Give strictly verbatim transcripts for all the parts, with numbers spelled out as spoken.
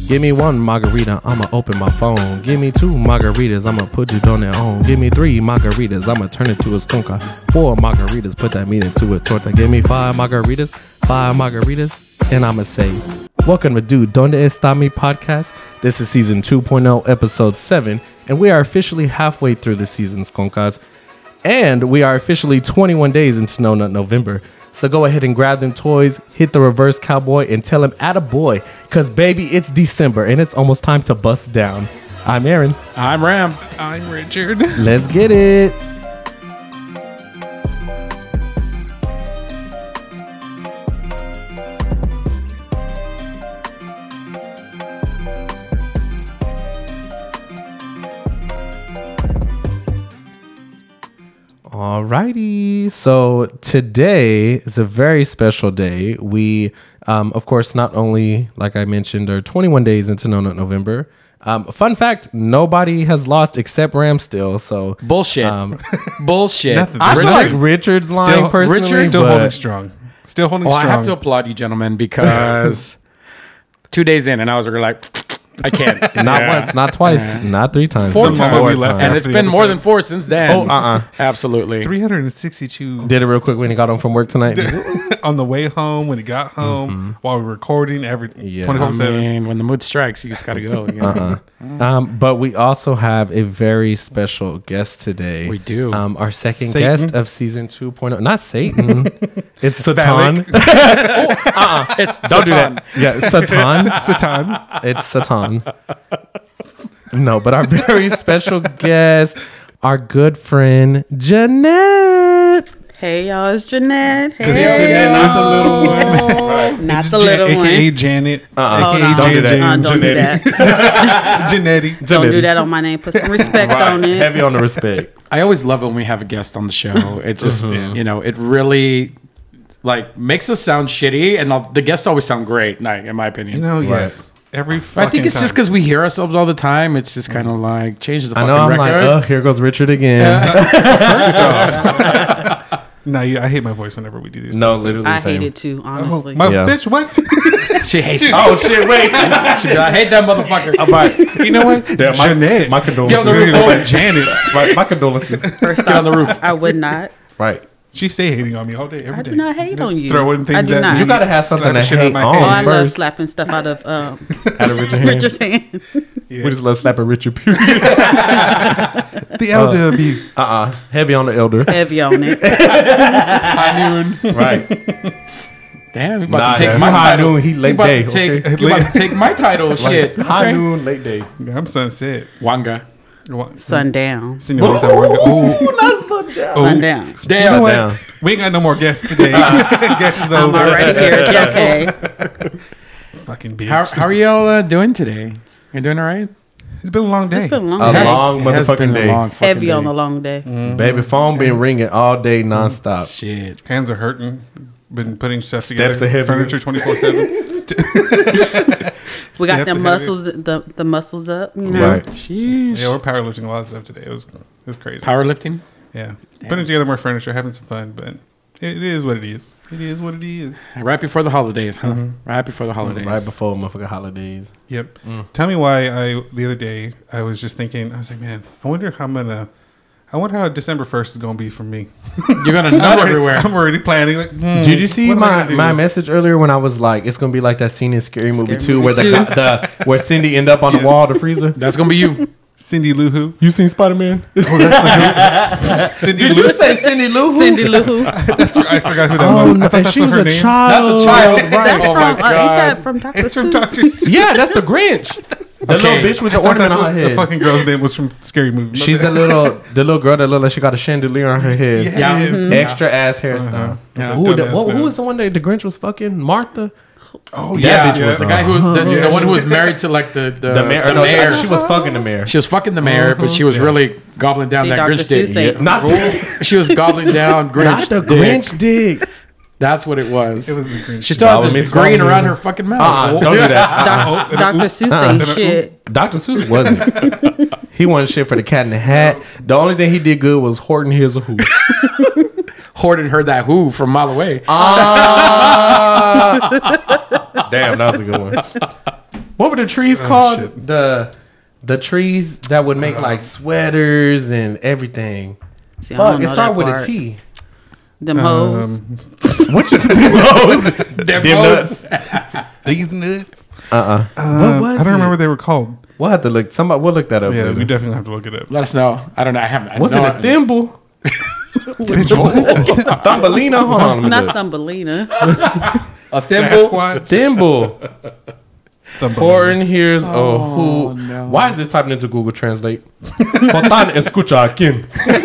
Give me one margarita, I'ma open my phone. Give me two margaritas, I'ma put it on their own. Give me three margaritas, I'ma turn it to a skunka. Four margaritas, put that meat into a torta. Give me five margaritas, five margaritas, and I'ma say, welcome to Dude Donde Está Mi podcast. This is season two point oh, episode seven, and we are officially halfway through the season, skunkas. And we are officially twenty-one days into No Nut November. So go ahead and grab them toys, hit the reverse cowboy, and tell him attaboy. Because, baby, it's December, and it's almost time to bust down. I'm Aaron. I'm Ram. I'm Richard. Let's get it. Alrighty, so today is a very special day. We, um, of course, not only, like I mentioned, are twenty-one days into No Nut November. Um, fun fact, nobody has lost except Ram still, so... Bullshit. Um, Bullshit. Nothing. I feel Richard- like Richard's lying Still- personally, Richard's still but- holding strong. Still holding well, I strong. have to applaud you, gentlemen, because two days in, and I was really like, I can't. Not Yeah. once, not twice, not three times. Four but times. four We left times. And after it's the been more episode. than four since then. Oh, uh-uh. Absolutely. three hundred sixty-two Did it real quick when he got home from work tonight. on the way home, when he got home, while we were recording, every Yeah. twenty-four I seven. mean, when the mood strikes, you just got to go. You know? Uh-uh. Um, but we also have a very special guest today. We do. Um, our second Satan? guest of season two point oh. Not Satan. It's Satan. Phallic. uh-uh. It's Don't do Satan. that. Yeah, Satan. Satan. It's Satan. No, but our very special guest, our good friend, Jeanette. Hey y'all, it's Jeanette. Hey, Jeanette, not the little one. not It's the Jan- little A K A one. Janet. Uh-uh. A K A Don't do that. Jan- Uh, Jan- don't do that. Janetti. Don't do that on my name. Put some respect on it. Heavy on the respect. I always love it when we have a guest on the show. It just, Mhm. you know, it really like makes us sound shitty, and all, the guests always sound great. Like, in my opinion. You know, yes. Every But fucking I think it's just time. because we hear ourselves all the time. It's just kind of like changes the I fucking know. I'm record. like, oh, here goes Richard again. First off, no, you, I hate my voice whenever we do these. No, episodes. literally. I same. hate it too, Oh, honestly. my Yeah. bitch, what? She hates it. Oh shit! Wait. She be like, I hate that motherfucker. I'm like, You know what? yeah, my, Jeanette. my condolences. Get on the roof. Like Janet. Right, my condolences. First Get on the roof. I would not. Right. She stay hating on me all day, every I day. do not hate on you. Throwing things I do at not. me. You gotta have something Slapping to shit out hate my on Oh, hand. I love first. slapping stuff out of um, Out of Richard's hand. Richard's hand. Yeah. We just love slapping Richard. Period. The elder abuse. Uh uh Heavy on the elder. Heavy on it. High noon. Right. Damn, you about Nah, to take that's my high title. noon, he You late about day, to take, okay? you about to take my title. Shit. High Okay. noon, late day. Yeah, I'm sunset. Wanga. Sundown. Senorita Wanga. Ooh. Not sundown. Sundown. Damn. You know what? Down. We ain't got no more guests today. Guests is I'm over. already here. It's okay. Fucking bitch. How, how are y'all uh, doing today? You doing all right? It's been a long day. It's been a long A day. long It has motherfucking been a day. long fucking Heavy on day. the long day. Baby, phone been ringing all day nonstop. Shit. Hands are hurting. Been putting stuff Steps together. ahead of you. Furniture twenty-four seven. We got the muscles, the the muscles up. You know? Right. Sheesh. Yeah, we're powerlifting a lot of stuff today. It was it was crazy. Powerlifting? Yeah. Putting together more furniture, having some fun, but it is what it is. It is what it is. Right before the holidays, huh? Right before the holidays. Right before motherfucking holidays. Yep. Tell me why I the other day I was just thinking, I was like, man, I wonder how I'm gonna I wonder how December first is gonna be for me. You're going to nut I'm already, everywhere. I'm already planning. Like, hmm, Did you see what am I my, gonna do? my message earlier when I was like, it's gonna be like that scene in Scary Movie Scary two Movie where the, two. guy- the where Cindy end up on the wall, the freezer. That's going to be you. Cindy Lou Who? You seen Spider Man? Cindy Did Lou. you say Cindy Lou? Who? Cindy Lou Who. That's right. I forgot who that Oh, was. I no, thought that's she what was her a name. child. Not the child. That's Oh, from, my uh, ain't God. that from Doctor It's from Seuss? Doctor Seuss. Yeah, that's the Grinch. The Okay. little bitch with the I thought ornament that's on her what head. the fucking girl's name was from Scary Movie. She's the little, the little girl that looked like she got a chandelier on her head. Yeah. Yes. Mhm. Extra ass hairstyle. Uh-huh. Yeah. Who, the, Dumbass what, who now. was the one that the Grinch was fucking? Martha? Oh Yeah, bitch was the a- guy who, the, Yeah, the one she- who was married to like the the, The mayor. the no, she- mayor. She, was fucking the mayor. She was fucking the mayor, but she was Yeah. really gobbling down See, that Doctor Grinch dick. Seuss ain't- Yeah, not the, She was gobbling down Grinch. not the dick. Grinch dick. That's what it was. It was the Grinch. She still That had was this Miss green Swan around movie. her fucking mouth. Uh-uh, don't do that. Doc- Doctor Seuss ain't shit. Doctor Seuss wasn't. He wanted shit for the Cat in the Hat. The only thing he did good was Horton Hears a Who. Horton heard that who from a mile away. Ah. Damn, that was a good one. What were the trees Oh, called? shit. The the trees that would make like sweaters and everything. See, I Fuck, don't it know started that with a part. T. Them hoes. Um, What you them hoes? Them Them hoes. these nuts. Uh uh Um, What was I don't it? remember what they were called. We'll have to look. Somebody, we'll look that up. Yeah, later. we definitely have to look it up. Let us know. I don't know. I haven't. I Was know it a thimble? Bitch, what? Thumbelina? Hold on. Let me Not look. Thumbelina. A thimble. Sasquatch. Thimble. Thumbelina. Foreign hears oh, who. no. Why is this typing into Google Translate? Fontana escucha aquí.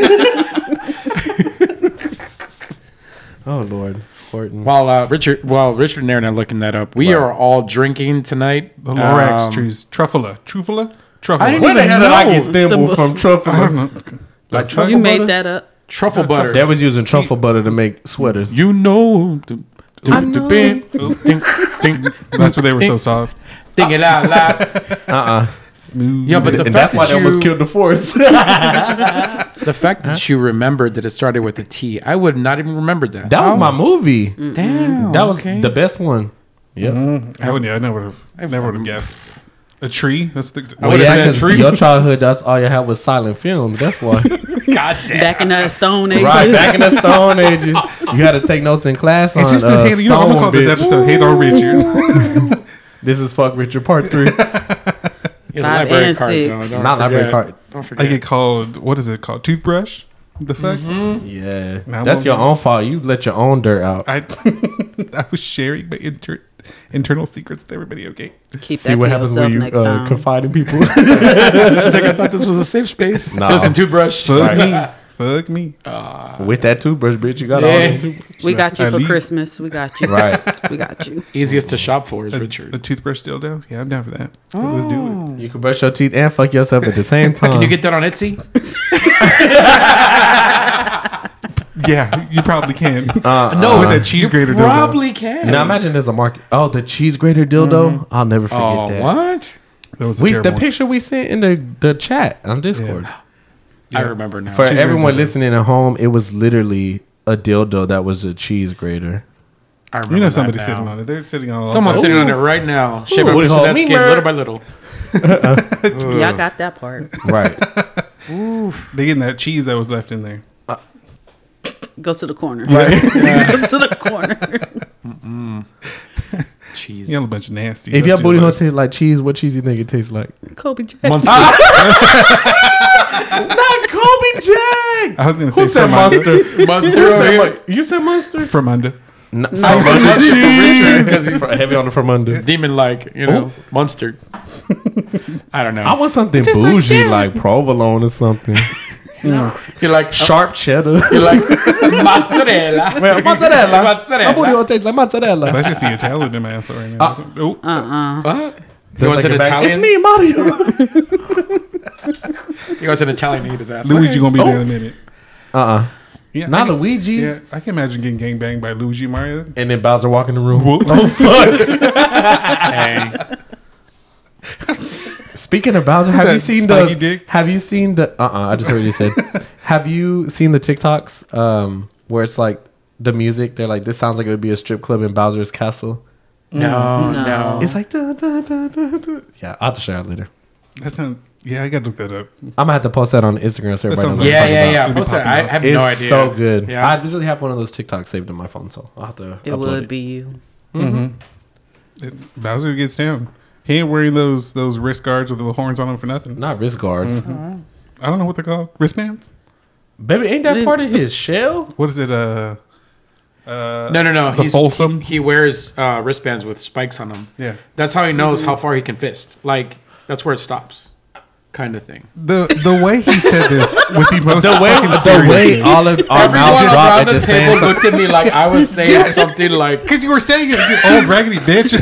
Oh Lord, Horton. While uh, Richard, while Richard and Aaron are looking that up, we Right. are all drinking tonight. The Lorax Um, trees. Truffula. Truffula? Truffula. I didn't Where the even hell did I know. get thimble The- from I truffle? don't know. Like truffle You butter? made that up. Truffle butter. They was using truffle butter to make sweaters. You know. I know. Ding, ding, ding, That's why they were so soft. ding it out loud. Uh uh Smooth. Yeah, but the And fact that's why that they almost you, killed the forest. the fact that you remembered that it started with a T, I would not even remembered that. That was Oh, my movie. damn. That was okay. the best one. Yep. Mm, I wouldn't. Yeah, I never would have. I've- Never would have guessed. A tree. That's the. I Well, would've yeah, said 'cause tree. your childhood, that's all you had was silent films. That's why. God damn. Back in the Stone Ages. Right, back in the Stone Ages, you had to take notes in class on It's just uh, a hate. You know, I'm gonna call Stone, this bitch. episode "Hate on Richard." This is Fuck Richard Part Three. He has a Five library and card, six. though. Don't Not library forget. card. Don't I forget. get called. What is it called? Toothbrush. The fuck? Yeah, Now that's I'm your gonna- own fault. You let your own dirt out. I I was sharing my inter- internal secrets with everybody. Okay. Keep See that what to happens yourself when you next uh, time. confide in people. It's like I thought this was a safe space. No. Listen, toothbrush. Fuck me. Fuck me. With that toothbrush, bitch, you got all Yeah. them toothbrushes. We got you At for least- Christmas. We got you. Right. We got you. Easiest to shop for is A, Richard. a toothbrush dildo? Yeah, I'm down for that. Let's do You can brush your teeth and fuck yourself at the same time. Can you get that on Etsy? it. Yeah, you probably can. Uh, No, with that cheese grater dildo. Probably can. now imagine there's a market. Oh, the cheese grater dildo. I'll never forget Oh, that. what? That was a We, terrible the one. picture we sent in the, the chat on Discord. I remember now. For Cheese everyone grater dildo. listening at home, it was literally a dildo that was a cheese grater. I remember You know that somebody's now. sitting on it. They're sitting on. Someone's Oh, sitting on it right now. Shape up Ooh, into hold that me, skin Mer. little by little. Y'all got that part. Right. They getting that cheese that was left in there. Go to the corner. Right. Go to the corner. Cheese. You know, a bunch of nasty. If your That's booty your hole life. tastes like cheese, what cheese you think it tastes like? Kobe Jackson. Monster. Not Kobe Jack. I was gonna say Who said from monster? under. Monster Who over said here. mon- you said monster? From under. No, I said monster for Richard because he's For- heavy on the from under. demon like, you know, monster. I don't know. I want something bougie like provolone or something. You're like Sharp cheddar. You're like mozzarella. Well, mozzarella. My booty mozzarella. hole tastes like mozzarella. That's just the Italian in my asshole right now. oh, Uh-uh. What? He That's wants like an a back- Italian. It's me, Mario. He wants an Italian to eat his ass. Luigi Okay. gonna be there in a minute. Uh-uh. Yeah, Not I can, Luigi. Yeah, I can imagine getting gang banged by Luigi Mario. And then Bowser walk in the room. Oh fuck! Hey. Speaking of Bowser, have That you seen spiky the? dick? Have you seen the? Uh, uh I just heard you said. Have you seen the TikToks um, where it's like the music? They're like, this sounds like it would be a strip club in Bowser's castle. No, No. no. It's like, da, da, da, da, da. Yeah, I'll have to share it later. That sounds. Yeah, I gotta look that up. I'm gonna have to post that on Instagram so everybody knows sounds what I'm yeah, talking yeah, about. yeah. It'll be Post it. popping I up. have It's no idea. so good. Yeah. I literally have one of those TikToks saved in my phone, so I'll have to It upload would it. be you. It, Bowser gets down. He ain't wearing those those wrist guards with the horns on them for nothing. Not wrist guards. I don't know what they're called. Wristbands? Baby, ain't that part of his shell? What is it? Uh, uh, No, no, no. The He's, Folsom? He, he wears uh, wristbands with spikes on them. Yeah. That's how he knows how far he can fist. Like that's where it stops, kind of thing. The the way he said this with the most The way, fucking the way seriousness. all of our Everyone mouths dropped around at the the same table time. looked at me like I was saying Yes. something like. Because you were saying it, you old raggedy bitch.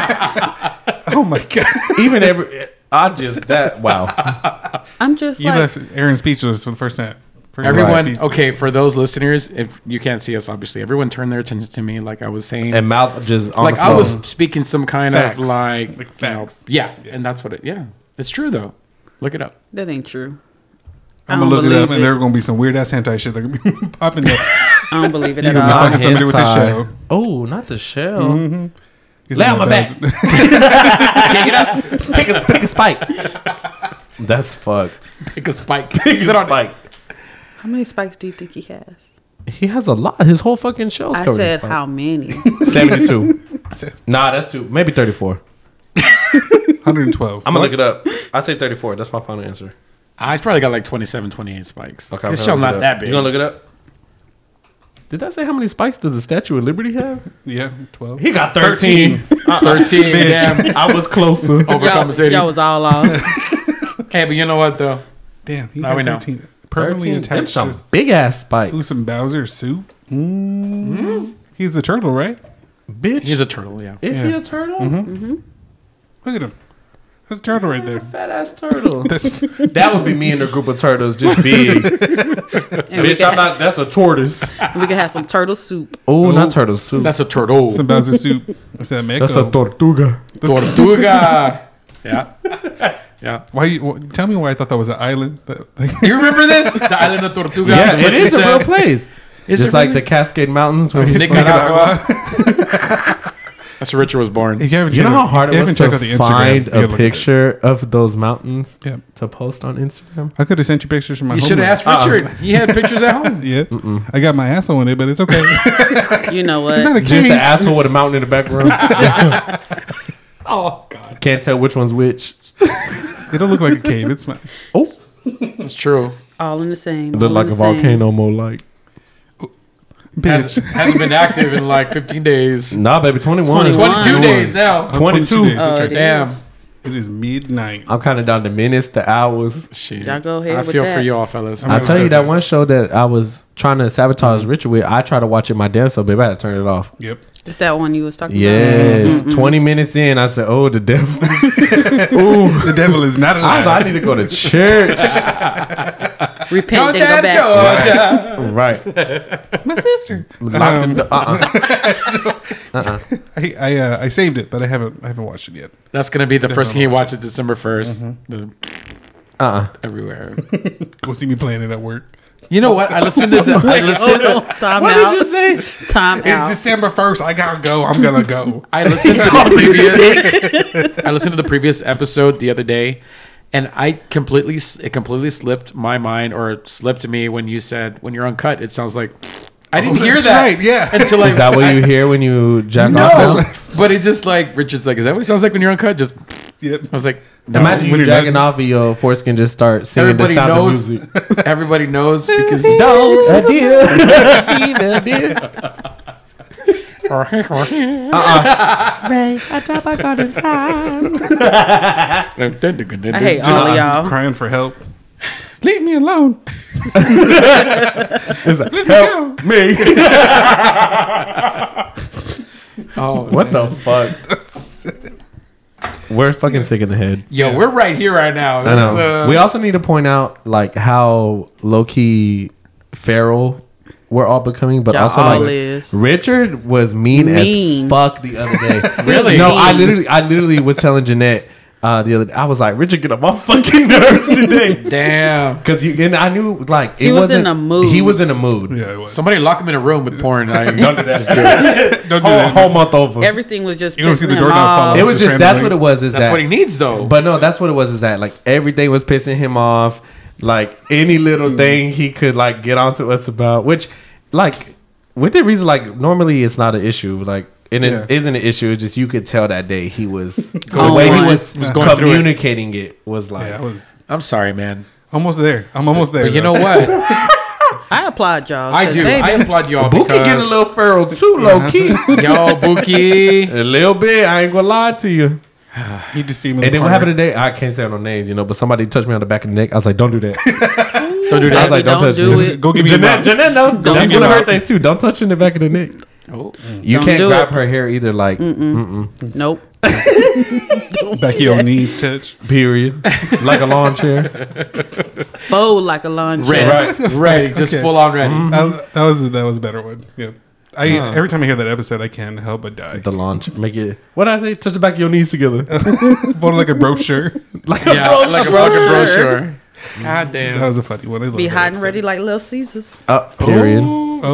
Oh my god! Even every, I just that wow. I'm just You like, left Aaron speechless for the first time. First Everyone, time. okay, for those listeners, if you can't see us, obviously, everyone turned their attention to me like I was saying. And mouth just on like the I floor. was speaking some kind Facts. of like, Like you know, facts. yeah, Yes. and that's what it. Yeah, it's true though. Look it up. that ain't true. I I'm don't gonna look it up, believe and there are gonna be some weird ass hentai shit that gonna be popping up. I don't believe it You at gonna be all. fucking somebody with the Hentai. shell. Oh, not the shell. Mm-hmm. He's Lay like on my a back. thousand- Pick it up. Pick a, pick a spike. That's fucked. Pick a spike. Pick a Sit on it. spike. How many spikes do you think he has? He has a lot. His whole fucking show's I covered in said spikes. how many? seventy-two. Nah, that's too. Maybe thirty-four. one hundred twelve. I'm gonna look it up. I say thirty-four. That's my final answer. Ah, he's probably got like twenty-seven, twenty-eight spikes. Okay, This I'm show gonna look not it up. that big. You gonna look it up? Did that say how many spikes does the Statue of Liberty have? Yeah, twelve. He got thirteen. thirteen. Damn. I was closer. Y'all, Overcompensating. y'all was all off. Hey, but you know what though? Damn, he Now got we know. thirteen. Permanently thirteen. Them attached some to big ass spikes. ooh, some Bowser soup. Mm. He's a turtle, right? Bitch. He's a turtle. Yeah. Is he Yeah. a turtle? Look at him. That's a turtle right there. Fat ass turtle. That's, That would be me in a group of turtles, just big. And we Bitch, can, I'm not. That's a tortoise. we can have some turtle soup. Oh, not turtle soup. That's a turtle. some Bowser soup. That's that Meko. That's a tortuga. Tortuga. Yeah. Yeah. Why? You, wh- tell me why I thought that was an island. That, like, You remember this? The island of Tortuga. Yeah, What it you is a said? real place. Is Just it like really? the Cascade Mountains where he's Nicaragua. That's where Richard was born. if you haven't You know checked how out- hard you it was haven't checked out to the Instagram, find you gotta a look at it. picture of those mountains Yeah, to post on Instagram? I could have sent you pictures from my. You should have homeland. asked Richard. He had pictures at home. Yeah, I got my asshole in it, but it's okay. You know It's not what? a Just cave. an asshole with a mountain in the background. Oh God, Can't tell which one's which. It don't look like a cave. It's my. Oh, that's true. All in the same. it looked all like in a the same. volcano more like. Has, Bitch. hasn't been active in like fifteen days. Nah, baby, twenty-one. twenty-one. twenty-two days now. Oh, twenty-two. days, that's Oh, right. it Damn. is. It is midnight. I'm counting down the minutes, the hours. Shit. Y'all go ahead I with feel that. for you all, fellas. I tell you that one show that I was trying to sabotage Mm-hmm. Richard with. I tried to watch it my damn self, baby. I had to turn it off. Yep. It's that one you was talking Yes, about. twenty minutes in, I said, "Oh, the devil." Ooh, The devil is not I was like, alive. I need to go to church. Repent, Go then go down, back. Georgia. Right. My sister. Locked in the- uh-uh. I I, uh, I saved it, but I haven't I haven't watched it yet. That's gonna be the first thing he watches December first. The- Uh-uh. Everywhere. Go see me playing it at work. You know what? I listened to the. I Oh, listened. no. Time What out. did you say? Time It's out. December first. I gotta go. I'm gonna go. I listened to the previous. I listened to the previous episode the other day, and I completely it completely slipped my mind, or it slipped me when you said when you're uncut. It sounds like I didn't Oh, hear that's that. right, yeah. Until I, Is that what I- you hear when you jack No, off now? but it just like Richard's like, is that what it sounds like when you're uncut? Just Yep. I was like, no. Imagine when you you're jacking not- off and your foreskin just start singing Everybody the sound knows. of music. Everybody knows because Don't a dear, a dear. Ray, I drop my garden time. I hate all of y'all. Crying for help. Leave me alone. It's like, help me. Oh, What man. the fuck? We're fucking sick in the head. Yo, we're right here right now. I That's, know. uh, We also need to point out like how low key feral we're all becoming, but Y'all also all like is. Richard was mean, Mean. as fuck the other day. Really? No, I literally, I literally was telling Jeanette uh, the other day. I was like, Richard, get on my fucking nerves today. damn. Because you and I knew like it He was wasn't in a mood. He was in a mood. Yeah, it was. Somebody lock him in a room with porn. I, Don't do that. Don't do whole, that. whole month over. Everything was just You don't see pissing the him doorknob fall off. off. it was Just just that's randomly. what it was. Is That's that what he needs, though. But no, that's what it was. Is that like everything was pissing him off. Like any little thing he could like get onto us about, which like within reason, like normally it's not an issue. Like and it Yeah. isn't an issue. It's just you could tell that day he was the Going way he through it. was, Was going through it. communicating it. was like Yeah, I was I'm sorry, man. almost there. I'm almost there. But you though. know what? I applaud y'all. I 'cause do. they I been- applaud y'all Bookie because getting a little feral too, low key. yo, Bookie. A little bit. I ain't gonna lie to you. He just see me. in And the then what corner. happened today? I can't say no names, you know. But somebody touched me on the back of the neck. I was like, "Don't do that." Don't do I was that. like, "Don't, Don't touch do me." it. Go give me your Jeanette, mouth. Jeanette, no, give that's me one of your her mouth. things too. Don't touch in the back of the neck. Oh. You Don't can't do grab it. her hair either. Like, mm-mm, Nope. Back of your knees touch. period. Like a lawn chair. Fold like a lawn Ready. chair. Right. Ready. Just Okay. full on ready. I, that was that was a better one. Yeah. I every time I hear that episode, I can't help but die. The launch. Make it. What did I say? Touch the back of your knees together. Folded like a brochure. Like Yeah, a like a brochure. fucking brochure. God damn. That was a funny one. I love Be that hot and episode. ready like Little Caesars. Uh, period. Oh,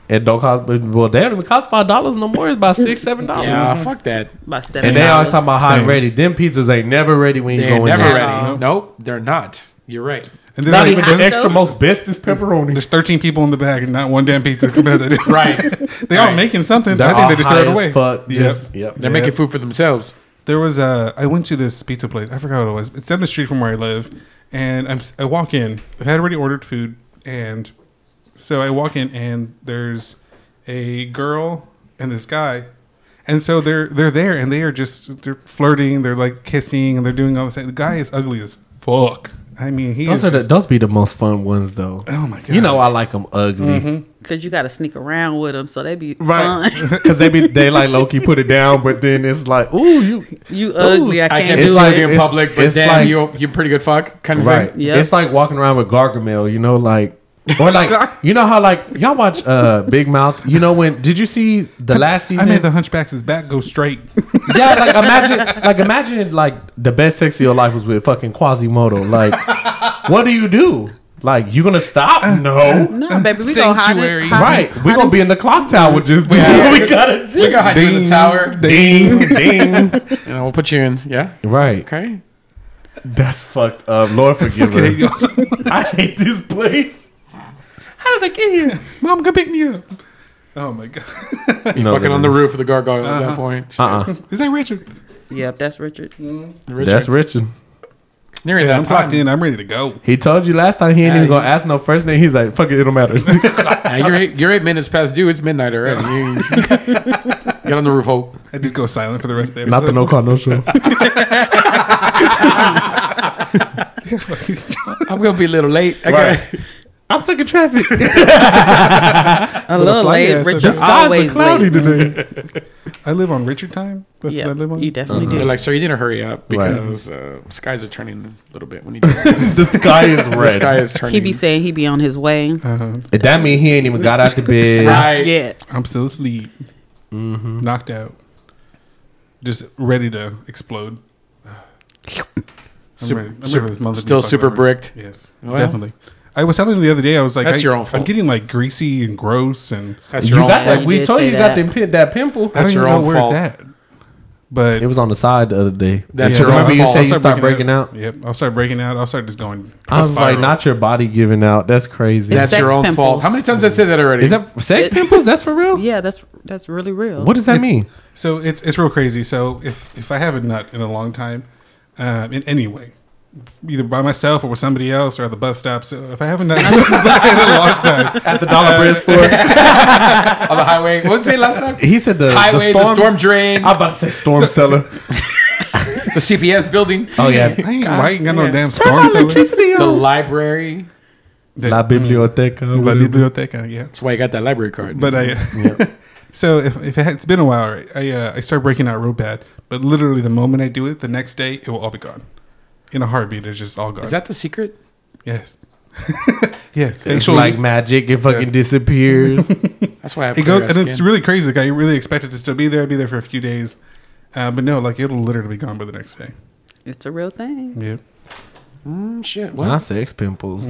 It don't cost. Well, they don't even cost five dollars no more. It's about six, seven dollars. Yeah, fuck that. About And seven they always dollars. talking about hot and Same. ready. Them pizzas ain't never ready when you They're go in never there. ready. No. Nope, they're not. You're right. And there's, Not like, even hot the extra stove? most bestest pepperoni. there's thirteen people in the bag and not one damn pizza coming out of that. Right. They all Right. making something. They're I think all they just high throw it as away. fuck. Yep. Just, yep. They're Yeah. making food for themselves. There was a. I went to this pizza place. I forgot what it was. It's down the street from where I live, and I'm. s- I walk in. I had already ordered food, and so I walk in, and there's a girl and this guy, and so they're they're there, and they are just they're flirting. They're like kissing, and they're doing all this. The guy is ugly as fuck. I mean, he Those is. are the, just- those be the most fun ones though. oh my god! You know I like them ugly. Because you got to sneak around with them, so they be Right, fun. because they be they like low key put it down, but then it's like, ooh, you You ugly. I I can't can't do be It's it. like- like, in it's- public, but it's damn, like- you you pretty good fuck kind of right. thing. Yep. It's like walking around with Gargamel, you know, like or like Gar- you know how like y'all watch uh Big Mouth. You know when did you see the last I season? made the Hunchback's back go straight. Yeah, like imagine, like imagine, like the best sex of your life was with fucking Quasimodo. Like, what do you do? Like, you gonna stop? No. No, baby, we gonna hide Sanctuary. it. hide Right, it- we hide gonna it- be in the clock tower. Just do Yeah. what we gotta do. We got hide you in the tower. Ding, ding. You know, we'll put you in. Yeah. Right, Okay. that's fucked up. Lord forgive Okay, her. y'all- I hate this place. How did I get here? Mom, come pick me up. Oh my god! You No, fucking no, on no. the roof of the gargoyle at that point. Uh uh Is that Richard? Yep, that's Richard. Richard. That's Richard. nearing Yeah, that I'm time. clocked in. I'm ready to go. He told you last time he ain't Yeah, even gonna you- ask no first name. He's like, fuck it, it don't matter. Yeah, you're eight, you're eight minutes past due. It's midnight already. You, get on the roof, Hope. I just go silent for the rest of the episode. Not the no call no show. I'm gonna be a little late. I Right. got I'm stuck in traffic. A little fly late. ass, Richard the The skies are always cloudy late. today. I live on Richard time. That's Yeah, what I live on. you definitely They're do. like, sir, you need to hurry up Right. because uh, skies are turning a little bit when you do that. The sky is The red. sky is turning. He be saying he be on his way. Uh-huh. That mean he ain't even got out the bed. right. Yeah. I'm still asleep, Mm-hmm. knocked out, just ready to explode. I'm Super- ready. I'm ready super- for this month to be still fucking super over. bricked. Yes, Well. definitely. I was telling you the other day. I was like, That's I, your own I'm fault. getting like greasy and gross, and That's You your own got fault. like we did told say you, you got that. them pin, that pimple. I That's don't your even know own where fault. it's at. But It was on the side the other day. That's Yeah, your Remember own you fault. said I'll you start start breaking breaking out. Yep, I'll start breaking out. I'll start just going. I was like, spiral. not your body giving out. That's crazy. It's That's sex your own pimples. fault. How many times I said that already? Is that sex pimples? That's for real. Yeah, that's that's really real. What does that mean? So it's it's real crazy. So if if I have a nut in a long time, um, in any way, either by myself or with somebody else or at the bus stop. So if I have a nut in a long time, At the dollar bread store. on the highway? What did it say last time? He said the Highway, the the storm, storm drain, I'm about to say storm cellar. the C P S building, Oh yeah. I ain't, I ain't got no yeah. damn Turn storm my cellar. electricity the on. library. That- La biblioteca. La biblioteca, yeah. That's why you got that library card. But I, so if, if it's been a while, right, I uh, I start breaking out real bad. But literally, the moment I do it, the next day it will all be gone. In a heartbeat, it's just all gone. is that the secret? yes, yes? It's Facials- like magic. It fucking Yeah. disappears. That's why I have it goes, clear and skin. it's really crazy. Like I really expect it to still be there, be there for a few days, uh, but no, like it'll literally be gone by the next day. It's a real thing. Yeah, Mm, shit. Not Well, sex pimples.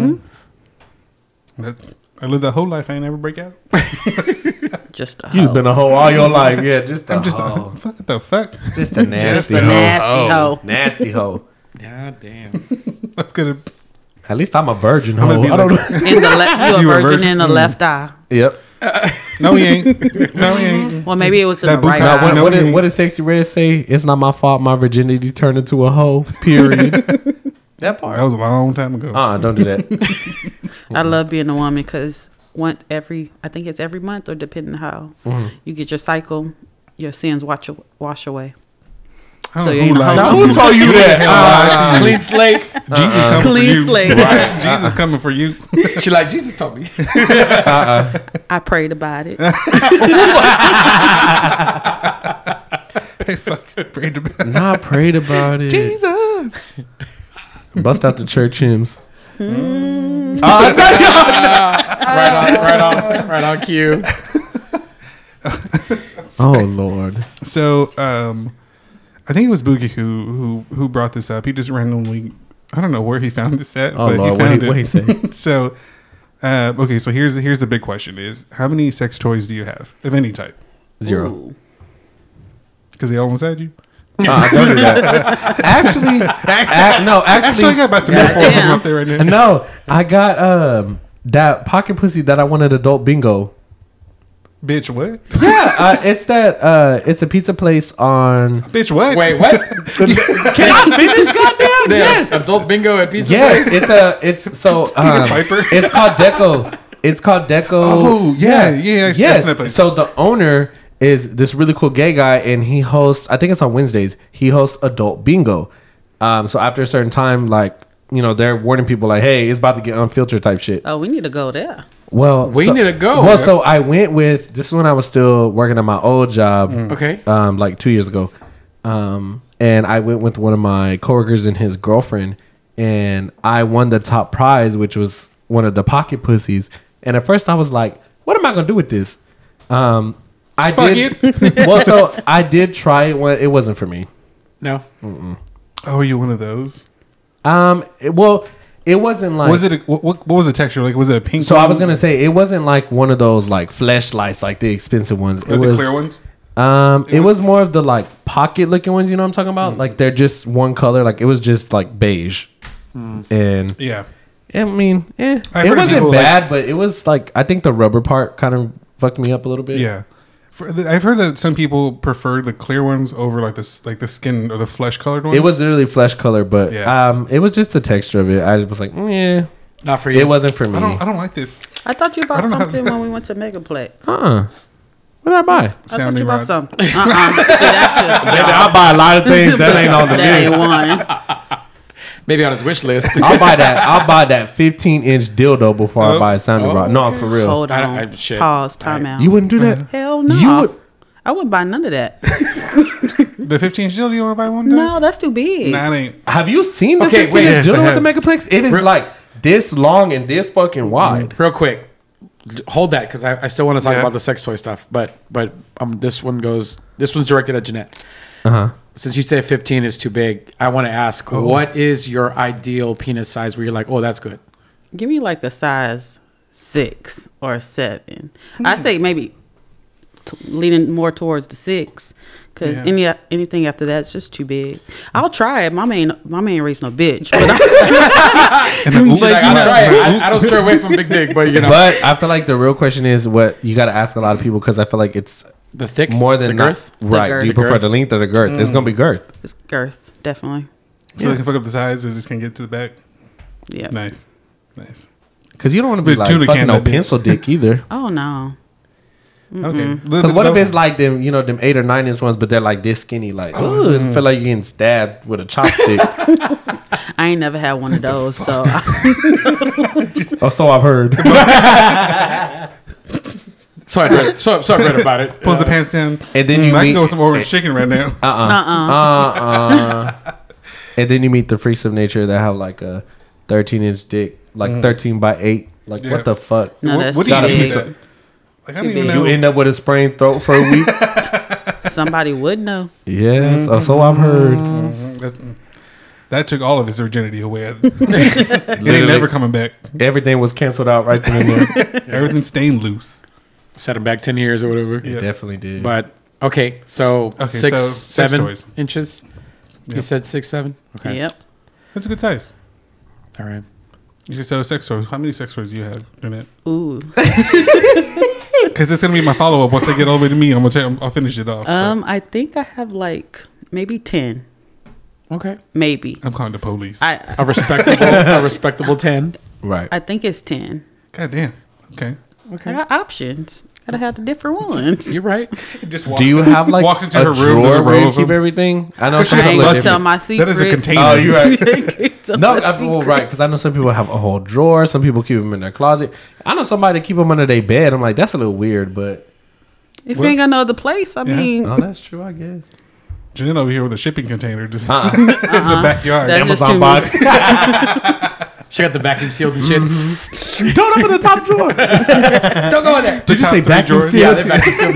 that, I lived that whole life. I ain't never break out. Just a You've hoe. been a hoe all your life. Yeah, just a I'm just hoe. fuck what the fuck. Just a nasty a hoe. nasty hoe. Nasty hoe. God damn. I'm gonna. At least I'm a virgin I'm hoe. gonna be I don't like- know. In the le- you a You a virgin virgin? in the left eye. Yep. No, he ain't. No, he ain't. Well, maybe it was in That the right boot Now, cut- eye. what, no, what, you did, ain't. what did Sexy Red say? It's not my fault my virginity turned into a hoe. Period. that part. That was a long time ago. Uh, don't do that. I love being a woman because once every, I think it's every month or depending how Mm-hmm. you get your cycle, your sins wash wash away. I So don't you know ain't who a lied hoe. to Now, who you. told you that? Lied to you. Clean slate. Jesus coming Clean for you. slate. Right. Jesus coming for you. She like Jesus told me. I prayed about it. Hey, fuck. Pray to Nah, I prayed about it. Jesus. Bust out the church hymns. right on, right on, right on cue. Oh, Lord. So, um, I think it was Boogie who who who brought this up. He just randomly, I don't know where he found this at, Oh, but Lord. he What found he, it. what he say? So, Uh, okay, so here's here's the big question: is how many sex toys do you have of any type? Zero. Ooh. Because they almost had you. Uh, I don't do that. Actually, ac- no, Actually, I actually, got about three or four of them Damn. up there right now. no. I got um that pocket pussy that I wanted adult bingo. Bitch, what? Yeah, uh, it's that. Uh, it's a pizza place on. Bitch, what? Wait, what? Can I finish? Goddamn. The Yes. adult bingo at pizza Yes. place? It's a. It's so. Um, Piper? it's called Deco. It's called Deco. Oh, yeah, yeah, I've seen that Yes. place. So the owner is this really cool gay guy, and he hosts. I think it's on Wednesdays. He hosts adult bingo. Um. So after a certain time, like you know, they're warning people like, "Hey, it's about to get unfiltered" type shit. Oh, we need to go there. Well, We so- need to go. Well, Yeah. so I went with this is when I was still working at my old job. Okay. Um, like two years ago, um, and I went with one of my coworkers and his girlfriend, and I won the top prize, which was one of the pocket pussies. And at first, I was like, "What am I gonna do with this?" Um, I Fuck did. well, so I did try it. When, it wasn't for me. No. Oh, are you one of those? Um, it- well, it wasn't like. Was it? A, what, what what was the texture like? Was it a pink? So I one? was gonna say it wasn't like one of those like flashlights, like the expensive ones. Or It the was clear ones. Um, it was more of the like pocket looking ones. You know what I'm talking about? Like they're just one color. Like it was just like beige, and Yeah. I mean, eh, I've it heard of wasn't people, like- bad, but it was like I think the rubber part kind of fucked me up a little bit. Yeah. For, the- I've heard that some people prefer the clear ones over like this, like the skin or the flesh colored ones. It was literally flesh color, but Yeah. um, it was just the texture of it. I was like, mm, yeah, Not for you. it wasn't for me. I don't. I don't like this. I thought you I bought don't know how to- something when we went to Megaplex. Uh, uh what did I buy? I thought Sounding you bought rods. something. Uh-uh. See, that's just I buy a lot of things that ain't on the that list. ain't one. Maybe on his wish list. I'll buy that. I'll buy that fifteen inch dildo before I Oh. buy a sounding Oh, rod. No, okay. for real. Hold I- on. I- shit. Pause. Time out. You wouldn't do that? Hell no. You would. I wouldn't buy none of that. The fifteen inch dildo. You want to buy one? No, that's too big. Nah, it ain't. Have you seen the Okay, fifteen wait. inch Yes, I dildo with have. the Megaplex? It is Real- like this long and this fucking wide. Real quick, hold that because I, I still want to talk Yeah. about the sex toy stuff. But but um, this one goes. This one's directed at Jeanette. Uh huh. Since you say fifteen is too big, I want to ask, Oh. what is your ideal penis size where you're like, oh, that's good? Give me like a size six or a seven. I say maybe t- leaning more towards the six, because Yeah. any anything after that's just too big. I'll try it. Mama ain't Mama ain't raised no bitch, but I'm, And the She's like, you I'll know- try it. I, I don't stray away from big dick, but you know, But I feel like the real question is what you got to ask a lot of people because I feel like it's the thick, more than the not- girth. right. girth. Do you The prefer girth. the length or the girth? It's gonna be girth. it's girth definitely. So they can fuck up the sides, or just can't get to the back. Yeah. Nice, nice. Because you don't want to be But like tuna fucking can no that bitch. pencil dick either. Oh no. Okay. Because what if it's like them, you know, them eight or nine inch ones, but they're like this skinny, like, Oh, ooh, it feel like you're getting stabbed with a chopstick. I ain't never had one of those, so Oh, so I've heard. So I read, so, so I read about it. pulls the Uh, pants down? And then Mm, you I meet, can go with some orange chicken right now. uh uh uh uh, and then you meet the freaks of nature that have like a thirteen inch dick, like thirteen by eight. Like Yeah. what the fuck? no, What- that's what too do you Gotta mean be big. that? some- Like I don't Too even big. know. You end up with a sprained throat for a week. Somebody would know. Yes, oh, so I've heard. Mhm. That's- That took all of his virginity away. It ain't Literally, never coming back. everything was canceled out right then and there. Everything's staying loose. set him back ten years or whatever. It Yeah. definitely did. But okay, so Okay, six, so sex seven toys. inches. You Yep. said six, seven. Okay. Yep. That's a good size. All right. Okay, so sex toys. How many sex toys do you have, Jeanette? Ooh. Because it's gonna be my follow up. Once I get all the way to me, I'm gonna tell, I'll finish it off. but Um, I think I have like maybe ten. Okay. Maybe. I'm calling the police. I A respectable, a respectable ten. right. I think it's ten. God damn. Okay. I Okay. got options. Gotta have the different ones. You're right. Just Do you have like walks into a her room, there's drawer a where row you of keep them. everything? I know Cause some she I ain't people gonna are tell different. my secret. That is a container. Oh, you're right. Can't tell No, my I, well, secret. right, because I know some people have a whole drawer. Some people keep them in their closet. I know somebody keep them under their bed. I'm like, that's a little weird, but If you ain't got no other place, I Yeah. mean, oh, that's true, I guess. Jeanette over here with a shipping container just Uh-uh. in the backyard. That's just Amazon too box. She got the vacuum sealed and shit. Don't open the top drawer. Don't go in there. The Did you top say three vacuum drawers. seal? Yeah, they vacuum sealed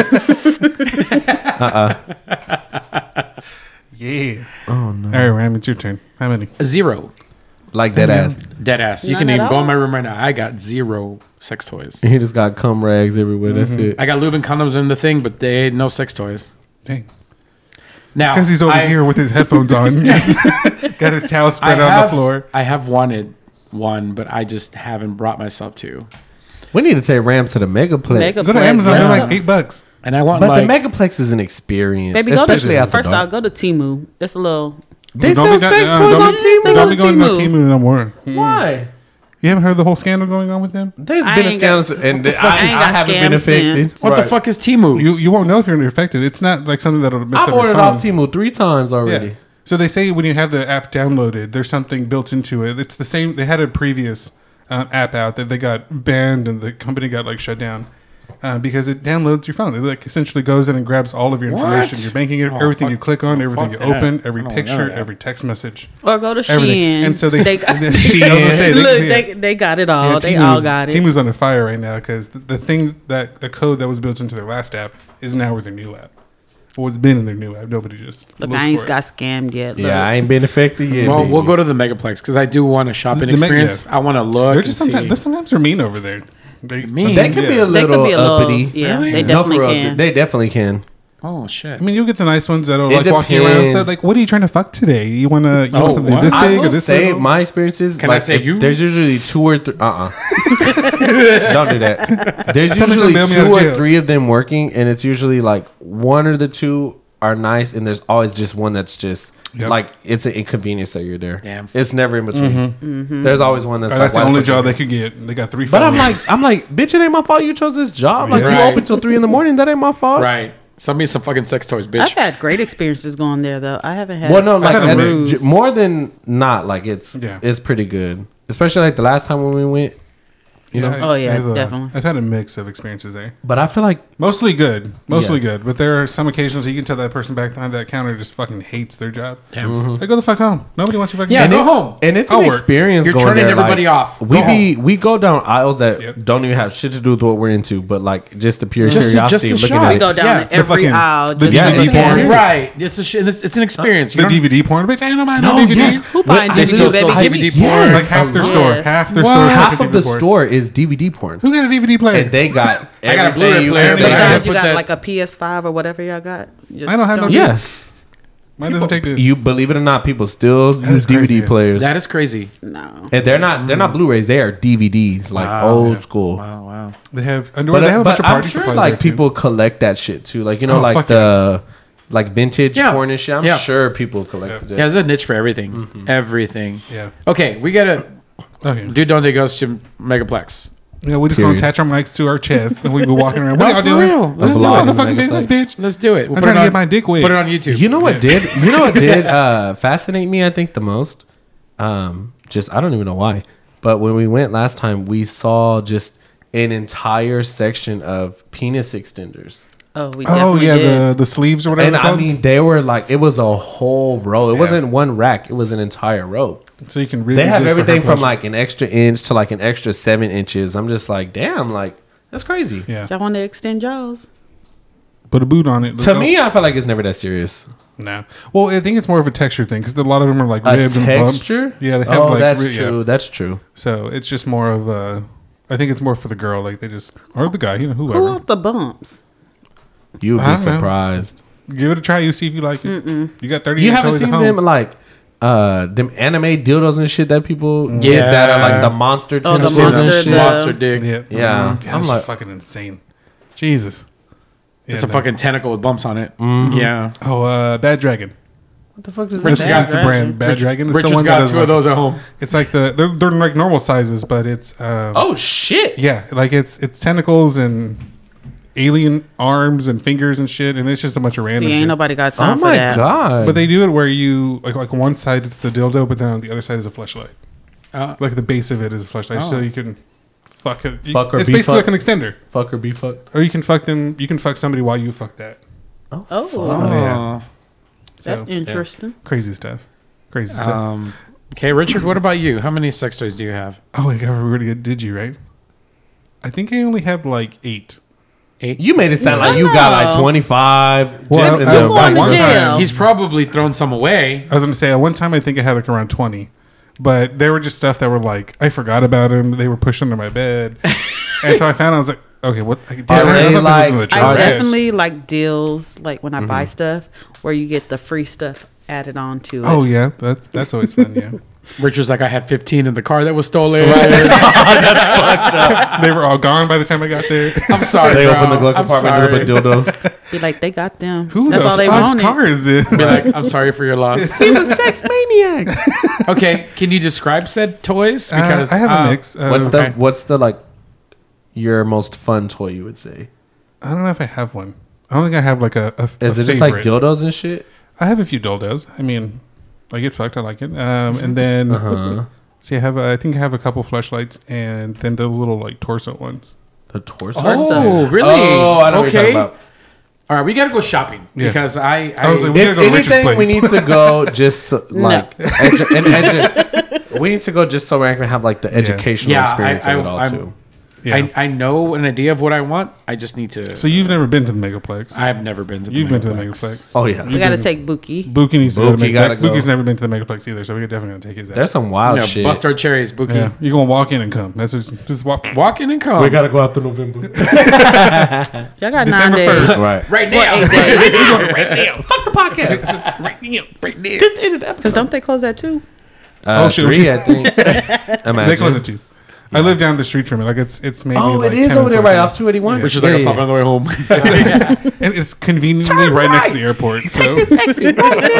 the shit. Yeah. Oh no. All right, Ram, it's your turn. How many? Zero. Like dead ass. Dead ass. You None can at even go all? in my room right now. I got zero sex toys. He just got cum rags everywhere. That's it. I got lube and condoms in the thing, but they no sex toys. Dang. Now, Because he's over I, here with his headphones on. Just got his towel I spread out have, on the floor. I have wanted one, but I just haven't brought myself to. We need to take Ram to the Megaplex. Megaplex. Go to Amazon. They're Yeah. like eight bucks. And I want But like the Megaplex is an experience, Baby, go especially to after first dark. off, go to Timu. It's a little. They Don't sell be go- sex uh, toys don't on be- They Temu. go Don't be to going to Temu. Temu no more. Mm. Why? You haven't heard the whole scandal going on with them? There's I been a ain't got- scandal, and what the I, fuck? I I ain't got haven't been scammed affected. since. what Right. the fuck is Timu? You you won't know if you're infected. It's not like something that'll mess I've up your ordered phone. off Temu three times already. Yeah. So they say when you have the app downloaded, there's something built into it. It's the same. They had a previous uh, app out that they got banned and the company got like shut down uh, because it downloads your phone. It like essentially goes in and grabs all of your information, What? your banking, Oh, everything fuck- you click on, oh, everything you fuck that. open, every I don't picture, know that. every text message, Or go to everything. Shein. And so they, they got, Shein, I was gonna say, they- look, yeah. they, they got it all. Yeah, they Temu's- all got it. Temu's under fire right now because the, the thing that the code that was built into their last app is now with their new app. Or it's been in their new app. Nobody just Look, looked I ain't for it. got scammed yet. Look. Yeah, I ain't been affected yet. Well, baby. we'll go to the Megaplex because I do want a shopping The Meg- experience. yeah. I want to look They're and just see. sometimes, they're sometimes they're mean over there. They, Mean? They can be a yeah. They could little be a little- uppity. yeah, Really? they No, definitely for real, can. They definitely can. Oh shit! I mean, you'll get the nice ones that'll It like walk you around and say, depends. like, what are you trying to fuck today? You want to, you Oh, want something what? this I big or will this say little? my experiences. Can I like, say if you? There's usually two or three. Uh uh Don't do that. There's Something usually gonna bail me out two of or jail. three of them working, and it's usually like one or the two are nice, and there's always just one that's just Yep. like it's an inconvenience that you're there. Damn. It's never in between. There's always one that's Oh, like, that's the why only fuck job you- they could get. They got three. But I'm phones. like, I'm like, bitch, it ain't my fault you chose this job. Like, Yeah. you Right. open till three in the morning. That ain't my fault. Right. Send me some fucking sex toys, bitch. I've had great experiences going there though. I haven't had. Well, no, like had a at- mix. j- more than not, like it's Yeah. it's pretty good. Especially like the last time when we went, you know. I- Oh, yeah, I've, uh, definitely. I've had a mix of experiences there. But I feel like Mostly good, mostly Yeah. good. But there are some occasions you can tell that person back behind that counter just fucking hates their job. Damn. Like, go the fuck home. Nobody wants you fucking. Yeah, and go it's, home. and it's I'll an work. experience. You're going turning there, everybody like, off. We Go be we go down aisles that Yep. don't even have shit to do with what we're into, but like just the pure Just to- curiosity just of to looking shop. at we it. go down Yeah, to the every fucking- aisle. the Just D V to D look porn. at it. Right. It's a shit. It's, it's an experience. You The don't- D V D porn, bitch. Ain't nobody no No, D V D. yes. Who buying But D They V D, still baby? sell D V D Yes. porn. Like half their Yes. store, half their What? store. is Half fucking of the D V D porn. store is D V D porn, Who got a D V D player? and they got I got a everything Blu-ray you player, ever but I had. gotta Besides, you put got that- like a P S five or whatever y'all got. Just I don't have no Yeah, Mine doesn't take this. you believe it or not, people still That use is D V D crazy. players, That is crazy. No. and they're not they're not Blu-rays. They are D V Ds, like Wow. old Yeah. school. Wow. Wow. They have underwear. But, they have a but bunch of I'm party sure supplies. like there, too. people collect that shit too. Like you know, Oh, like fuck the like vintage Yeah. porn and shit. I'm Yeah. sure people collect Yeah. it. Yeah, there's a niche for everything. Everything. Yeah. Okay, we gotta. Okay. Dude, don't they goes to Megaplex? You know, we just gonna Period. attach our mics to our chest and we be walking around. No, What y'all for doing? real. Let's I'm do it. on the fucking Megaplex. business, bitch. Let's do it. We'll I'm put trying it to on, get my dick wet. Put it on YouTube. You know what did? You know what did uh, fascinate me? I think the most. Um, just I don't even know why, but when we went last time, we saw just an entire section of penis extenders. Oh, we Oh definitely yeah, did. the the sleeves or whatever. And they're I called. mean, they were like, it was a whole row. It Yeah. wasn't one rack. It was an entire row. so you can really. They have good for everything her from pleasure. like an extra inch to like an extra seven inches. I'm just like, damn, like that's crazy. Yeah, Y'all want to extend y'all? put a boot on it. To me, I feel like it's never that serious. no. Well, I think it's more of a texture thing because a lot of them are like A ribbed and texture? bumps. Yeah, they have Oh, like that's ri- yeah. true. That's true. So it's just more of a. I think it's more for the girl, like they just or the guy, you know, Who whoever. wants the bumps? You'd I be don't know. surprised. Give it a try. You see if you like it. You got thirty. You haven't toys seen at home. them like uh them anime dildos and shit that people get Yeah. that are like the monster Oh, the tentacles monster, and the- shit. Monster dick. Yeah, Yeah. yeah I'm I'm like- fucking insane. Jesus. Yeah, It's a no. fucking tentacle with bumps on it. Mm-hmm. Yeah. Oh, uh, Bad Dragon. What the fuck is Rich that? got It's the brand Bad Dragon. It's the Richard's one that got is two like, of those at home. It's like the they're, they're like normal sizes, but it's um, Oh shit! yeah, like it's it's tentacles and alien arms and fingers and shit, and it's just a bunch of random See, ain't shit. nobody got Oh time for my that. god! But they do it where you like like one side it's the dildo, but then on the other side is a fleshlight. Uh, Like the base of it is a fleshlight, so Oh. you can fuck it. You- Fuck or it's be basically fucked. like an extender, fuck or be fucked. or you can fuck them. You can fuck somebody while you fuck that. Oh, Yeah. that's So, interesting. crazy stuff. Crazy stuff. um, okay, Richard, what about you? How many sex toys do you have? oh my god, we're really good. Did you right? I think I only have like eight. Eight. You made it sound I like you got like know. twenty-five. Well, just in I- the I'm going to one jail. time- He's probably thrown some away. I was gonna say at one time I think I had like around twenty, But they were just stuff that were like I forgot about them. They were pushed under my bed, and so I found I was like, okay, what? I, damn, Are I they thought this was like- in the I trash. definitely like deals like when I buy stuff where you get the free stuff added on to it. Oh yeah, that that's always fun. Yeah, Richard's like, I had fifteen in the car that was stolen. they were all gone by the time I got there. I'm sorry, They bro. open the glove I'm compartment and sorry. open dildos. Be like, they got them. Who That's the all they fuck's wanted. car is this? Be like, I'm sorry for your loss. He's a sex maniac. Okay, can you describe said toys? Uh, Because I have a uh, mix. Uh, What's the Okay. what's the like your most fun toy you would say? I don't know if I have one. I don't think I have like a. a Is a it just like favorite. dildos and shit? I have a few dildos. I mean, I get fucked. I like it. Um, and then Uh-huh. see, I have. A, I think I have a couple fleshlights, and then those little like torso ones. The torso. Oh, really? Oh, I know what you're okay. talking about. All right, we gotta go shopping Yeah. because I. I, I was like, we If gotta go to Richard's anything, we place. need to go just so, like edu- and edu- we need to go just so we can have like the educational Yeah, experience I- of it all I- too. Yeah. I, I know an idea of what I want. I just need to. so you've never been to the Megaplex? I've never been to. The You've been to the Megaplex. Megaplex. Oh yeah, We got to take Buki. Buki needs to go to Buki the gotta Megaplex. go. Buki's never been to the Megaplex either, so we're definitely gonna take his ass. there's some wild Yeah, shit. bust our cherries, Buki. yeah, you're gonna walk in and come. That's just just walk. Walk in and come. gotta go after November. Y'all got nine December days. first. Right. right now. Well, eight days. right now. Fuck the podcast. Right now, right now. Just ended the Because episode. don't they close at two? Uh, Oh, shit. three, I think. Imagine. They close at two. I live down the street from it. Like it's it's maybe Oh, like it is ten over there, minutes right away off two eighty-one. Yeah. Which is like Yeah, a stop yeah. on the way home. from it. And it's conveniently right, next to the airport. So exit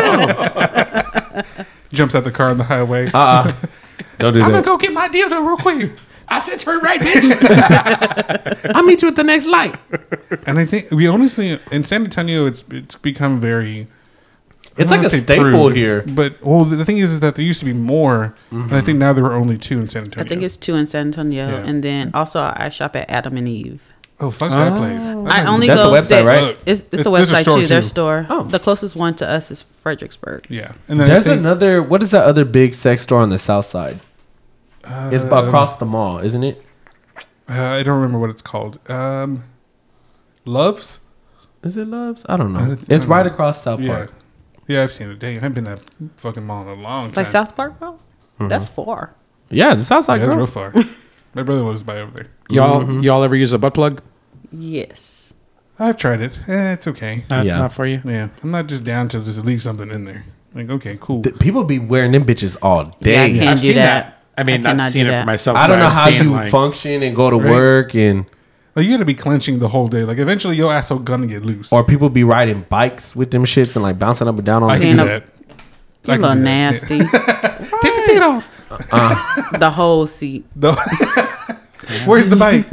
right now. jumps out the car on the highway. Uh-uh. Don't do I'm gonna that. go get my dildo real quick. I said turn right, bitch. I'll meet you at the next light. And I think we honestly in San Antonio, it's it's become very. I It's don't like a wanna say staple here. But well, the thing is, is that there used to be more, and I think now there are only two in San Antonio. I think it's two in San Antonio. Yeah. And then also I shop at Adam and Eve. oh fuck that place. That I place is- only That's go a website, there- right? It's, it's a There's a website store, too. Their too. store. Oh. The closest one to us is Fredericksburg. yeah, and then I There's think, another. What is that other big sex store on the south side? it's Uh, across the mall, isn't it? uh, I don't remember what it's called. Um, Loves. Is it Loves? I don't know. I don't- it's I don't right know. across South Yeah, Park. yeah, I've seen it. Dang, I've been that fucking mall in a long time. Like South Park, bro? Mm-hmm. That's far. Yeah, the south Yeah, side. that's girl. real far. My brother lives by over there. Y'all, y'all ever use a butt plug? Yes. I've tried it. Eh, it's okay. Not, Yeah. not for you. Yeah, I'm not just down to just leave something in there. Like, okay, cool. Th- People be wearing them bitches all Yeah, I day. can't I've do seen that. that. I mean, I not cannot seen do it for that. myself. I don't but know I've how seen, you like- function and go to Right. work, and Like, you got to be clenching the whole day. Like, eventually, your asshole gonna get loose. or people be riding bikes with them shits and like bouncing up and down on. I them. can Seeing do a- that. You I can little do that. nasty. Take the seat off. The whole seat. The- Where's the bike?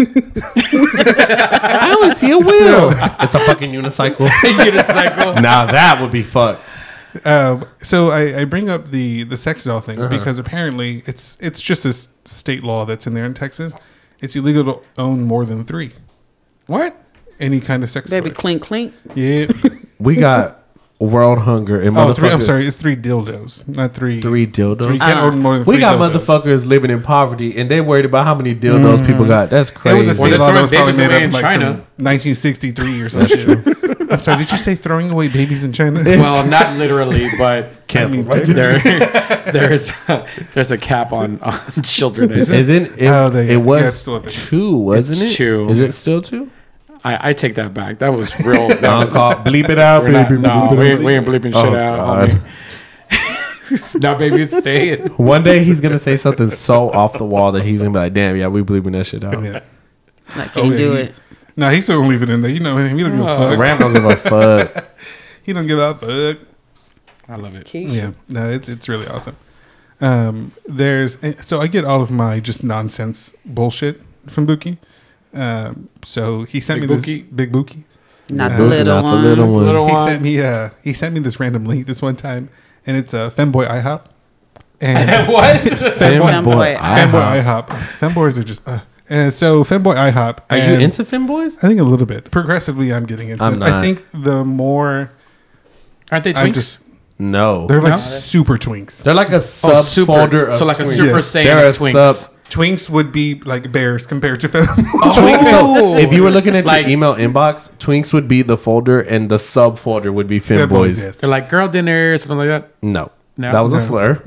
I only see a wheel. It's a fucking unicycle. Unicycle. Now that would be fucked. Um, so I, I bring up the the sex doll thing Uh-huh. because apparently it's it's just this state law that's in there in Texas. It's illegal to own more than three. What? Any kind of sex Baby toy. clink clink. Yeah. We got world hunger and Oh, three. I'm motherfuckers- sorry. It's three dildos, not three. Three dildos. Three, you can't Uh, own more than We three got dildos. motherfuckers living in poverty, and they worried about how many dildos people got. That's It was crazy. a state they're law that throwing was probably babies made away up in in like China. some nineteen sixty-three or some shit. I'm sorry. Did you say throwing away babies in China? Well, not literally, but Careful, right? there, there's there's a cap on, on children. Is it? Isn't it? Oh, they- it yeah, was it's still a thing. two, wasn't It's it? two. Is it still two? I, I take that back. That was real. That I'll was, call, bleep it out, we're not, baby. no, bleep it we, out. ain't- we ain't bleeping Oh, shit out, God. homie. No, baby, it's staying. One day he's gonna say something so off the wall that he's gonna be like, "Damn, yeah, we bleeping that shit out." Yeah. I can't Oh, yeah, do he- it. No, he's still gonna leave it in there. You know him. He don't give a Oh. fuck. Ram don't give a fuck. He don't give a fuck. I love it. Yeah, no, it's it's really awesome. Um, there's and so I get all of my just nonsense bullshit from Buki. Um, so he sent Big me Buki? this big Buki. Not Uh, the little Not the one. little one. Little He one. sent me uh he sent me this random link this one time, and it's a uh, femboy IHOP. And What? Femboy Femboy. femboy IHOP. IHOP. Femboys are just. Uh, and so femboy IHOP. Are you and into femboys? I think a little bit. Progressively, I'm getting into I'm it. not. I think the more Aren't they I'm twinks? just No, they're like No? super twinks. they're like a sub Oh, super. folder. Of So like a Twinks. Super Yeah. Saiyan They're a of twinks. sub- Twinks would be like bears compared to femboy. Twinks. So if you were looking at Like- your email inbox, Twinks would be the folder, and the sub folder would be Femboys, femboys. yes. They're like girl dinner, something like that. No, No. That was a No. slur.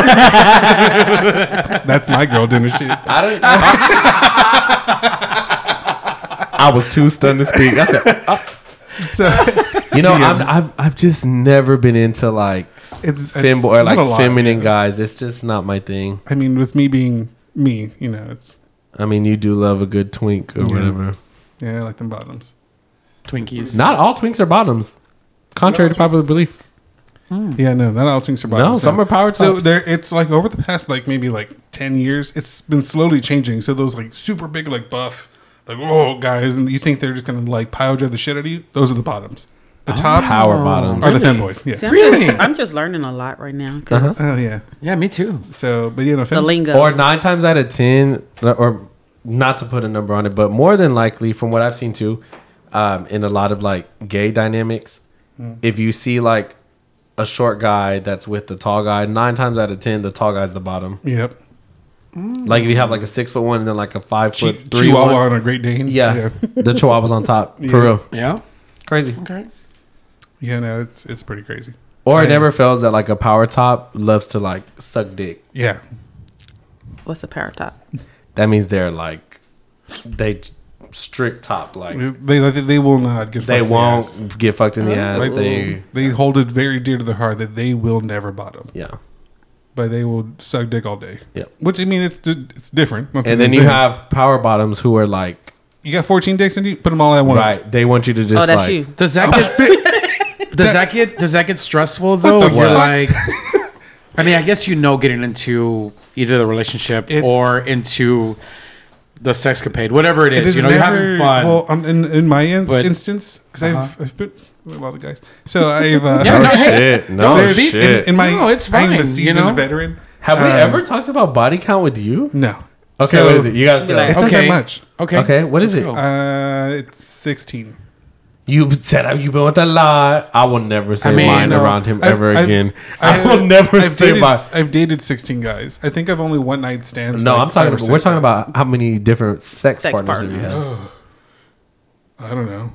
That's my girl doing the shit. I don't. I was too stunned to speak. I said, oh. So you know, Yeah. I'm, I've I've just never been into like it's, fem it's or like not a lot, feminine yeah. guys. It's just not my thing. I mean, with me being me, you know, it's I mean, you do love a good twink or Yeah. whatever. yeah, I like them bottoms. Twinkies. Not all twinks are bottoms, contrary No, to popular belief. Yeah, no, not all things are bottoms. No, some are power So tops. there, it's like over the past like maybe like ten years, it's been slowly changing. So those like super big like buff, like whoa guys, and you think they're just gonna like pile drive the shit out of you? Those are the bottoms. The tops Power bottoms. are the femboys. Yeah. See, I'm, Really? just, I'm just learning a lot right now because Oh yeah. Yeah, me too. So, but you know, the fem- lingo. Or nine times out of ten, or not to put a number on it, but more than likely, from what I've seen too, um, in a lot of like gay dynamics, if you see like a short guy that's with the tall guy, nine times out of ten, the tall guy's the bottom. Yep. Like if you have like a six foot one and then like a five Chi- foot three Chihuahua one, on a Great Dane. yeah, the Chihuahua's on top for Yeah. real, Yeah. crazy. Okay. Yeah, no, it's it's pretty crazy. Or it Yeah. never fails that like a power top loves to like suck dick. Yeah. What's a power top? That means they're like they strict top, like They they will not get. they fucked in the won't ass. get fucked in the ass. Like, They they hold it very dear to their heart that they will never bottom, yeah. but they will suck dick all day. Yeah. Which I mean, it's di- it's different. Not the And same then you thing. have power bottoms who are like, you got fourteen dicks in you, put them all at once. right, they want you to just Oh, that's like, you. Does that get does that get does that get stressful though? the If you're fuck? like, I mean, I guess you know getting into either the relationship It's- or into the sexcapade, whatever it is. It is you know, never, you're having fun. Well, um, in in my in- But- instance, because Uh-huh. I've I've been with a lot of guys, so I've uh, Yeah, oh no, hey, shit, no there's- shit. In, in my No, it's I'm fine, a you seasoned know? veteran. have we um, ever talked about body count with you? No. Okay, So, what is it? You gotta Be like- It's say. not Okay. that much. okay. Okay, what is Let's it? go. Uh, it's sixteen. You said you've been with a lot. I will never say I mean, mine No, around him I've- ever I've- again. I've- I will never I've say dated, mine. I've dated sixteen guys. I think I've only one night stands. No, like I'm five talking. or About, six we're talking guys. about how many different sex, Sex partners, have you partners. had. I don't know.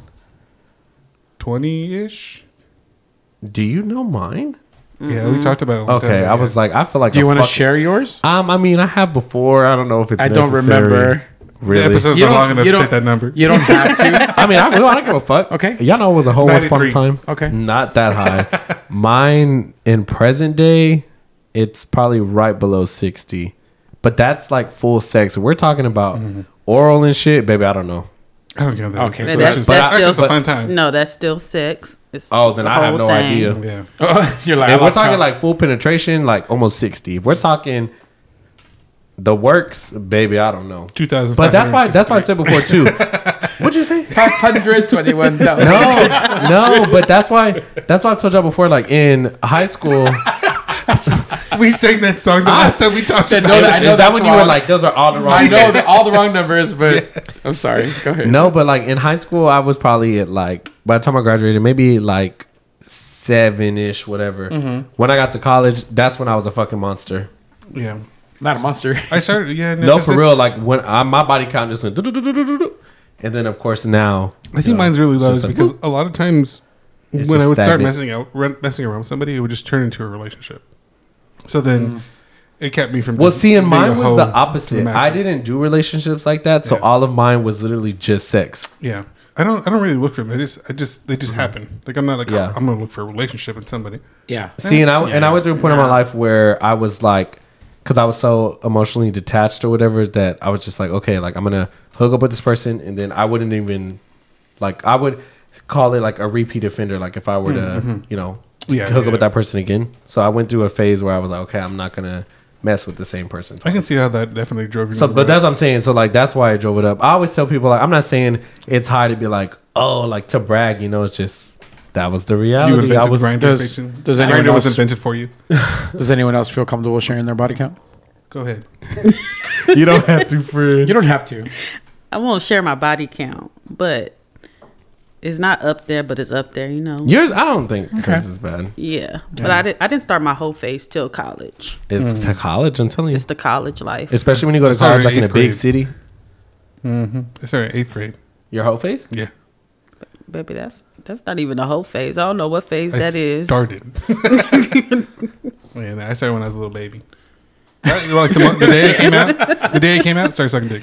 twenty ish. Do you know mine? Yeah, we talked about it. a long time Okay, ago, I yeah. was like, I feel like. Do you a want to fuck- share yours? Um, I mean, I have before. I don't know if it's. I don't necessary. remember. Really? The episode's You not don't- long enough you to don't- take that number. You don't have to. I mean, I will. I don't give a fuck. Okay. Y'all know it was a whole once upon a ninety-three. time. Okay. Not that high. Mine in present day, it's probably right below sixty. But that's like full sex. We're talking about oral and shit, baby. I don't know. I don't care. That Okay, is. so that's, that's- just, but that's I- just a but- fun time. No, that's still sex. It's, Oh, it's then a I have whole no thing. idea. Yeah. You're like, If I we're lost talking count. like full penetration, like almost sixty. If we're talking the works, baby, I don't know. two thousand. But that's why that's why I said before too. What'd you say? five hundred twenty-one thousand. No, no, but that's why that's why I told y'all before. Like in high school, we sang that song the last time we talked I about know it. that- I know is that that's when you were wrong. like, those are all the wrong? I know that all the wrong numbers, but I'm sorry. Go ahead. No, but like in high school, I was probably at like by the time I graduated, maybe like seven ish, whatever. Mm-hmm. When I got to college, that's when I was a fucking monster. Yeah. Not a monster. I started. Yeah. No, it's for just- real. Like when I, my body count just went, do-do-do-do-do-do. And then of course now, I think mine's really low is because a lot of times It's when just I would start stagnant. messing out, re- messing around with somebody, it would just turn into a relationship. So then it kept me from. Well, just see, and being a mine was hoe the to opposite. match I it. didn't do relationships like that, so Yeah. all of mine was literally just sex. Yeah, I don't. I don't really look for them. They just. I just. They just happen. Like I'm not like. Yeah. Oh, I'm gonna look for a relationship with somebody. Yeah. See, and I and I Yeah. went through a point in my life where I was like, because I was so emotionally detached or whatever, that I was just like, okay, like I'm gonna hook up with this person, and then I wouldn't even, like, I would call it like a repeat offender. Like if I were to, you know, Yeah, hook yeah. up with that person again. So I went through a phase where I was like, okay, I'm not gonna mess with the same person. I can see how that definitely drove you. So, in the but right- that's what I'm saying. So, like, that's why I drove it up. I always tell people, like, I'm not saying it's hard to be like, oh, like to brag. You know, it's just that was the you reality. invented I was. Grindr. does- Peyton. does anyone Grindr was else- invented for you? Does anyone else feel comfortable sharing their body count? Go ahead. You don't have to, friend. You don't have to. I won't share my body count, but it's not up there, but it's up there, you know. Yours, I don't think Okay. this is bad. Yeah, but I didn't. I didn't start my whole phase till college. It's to college. I'm telling you, It's the college life. especially when you go to I started college, like in a eighth big grade. city. Mm-hmm. I started in eighth grade. Your whole face. Yeah, Baby, that's that's not even a whole phase. I don't know what phase I that is. started. And I started when I was a little baby. Right, like the, mo- the day it came out, the day it came out, started sucking dick.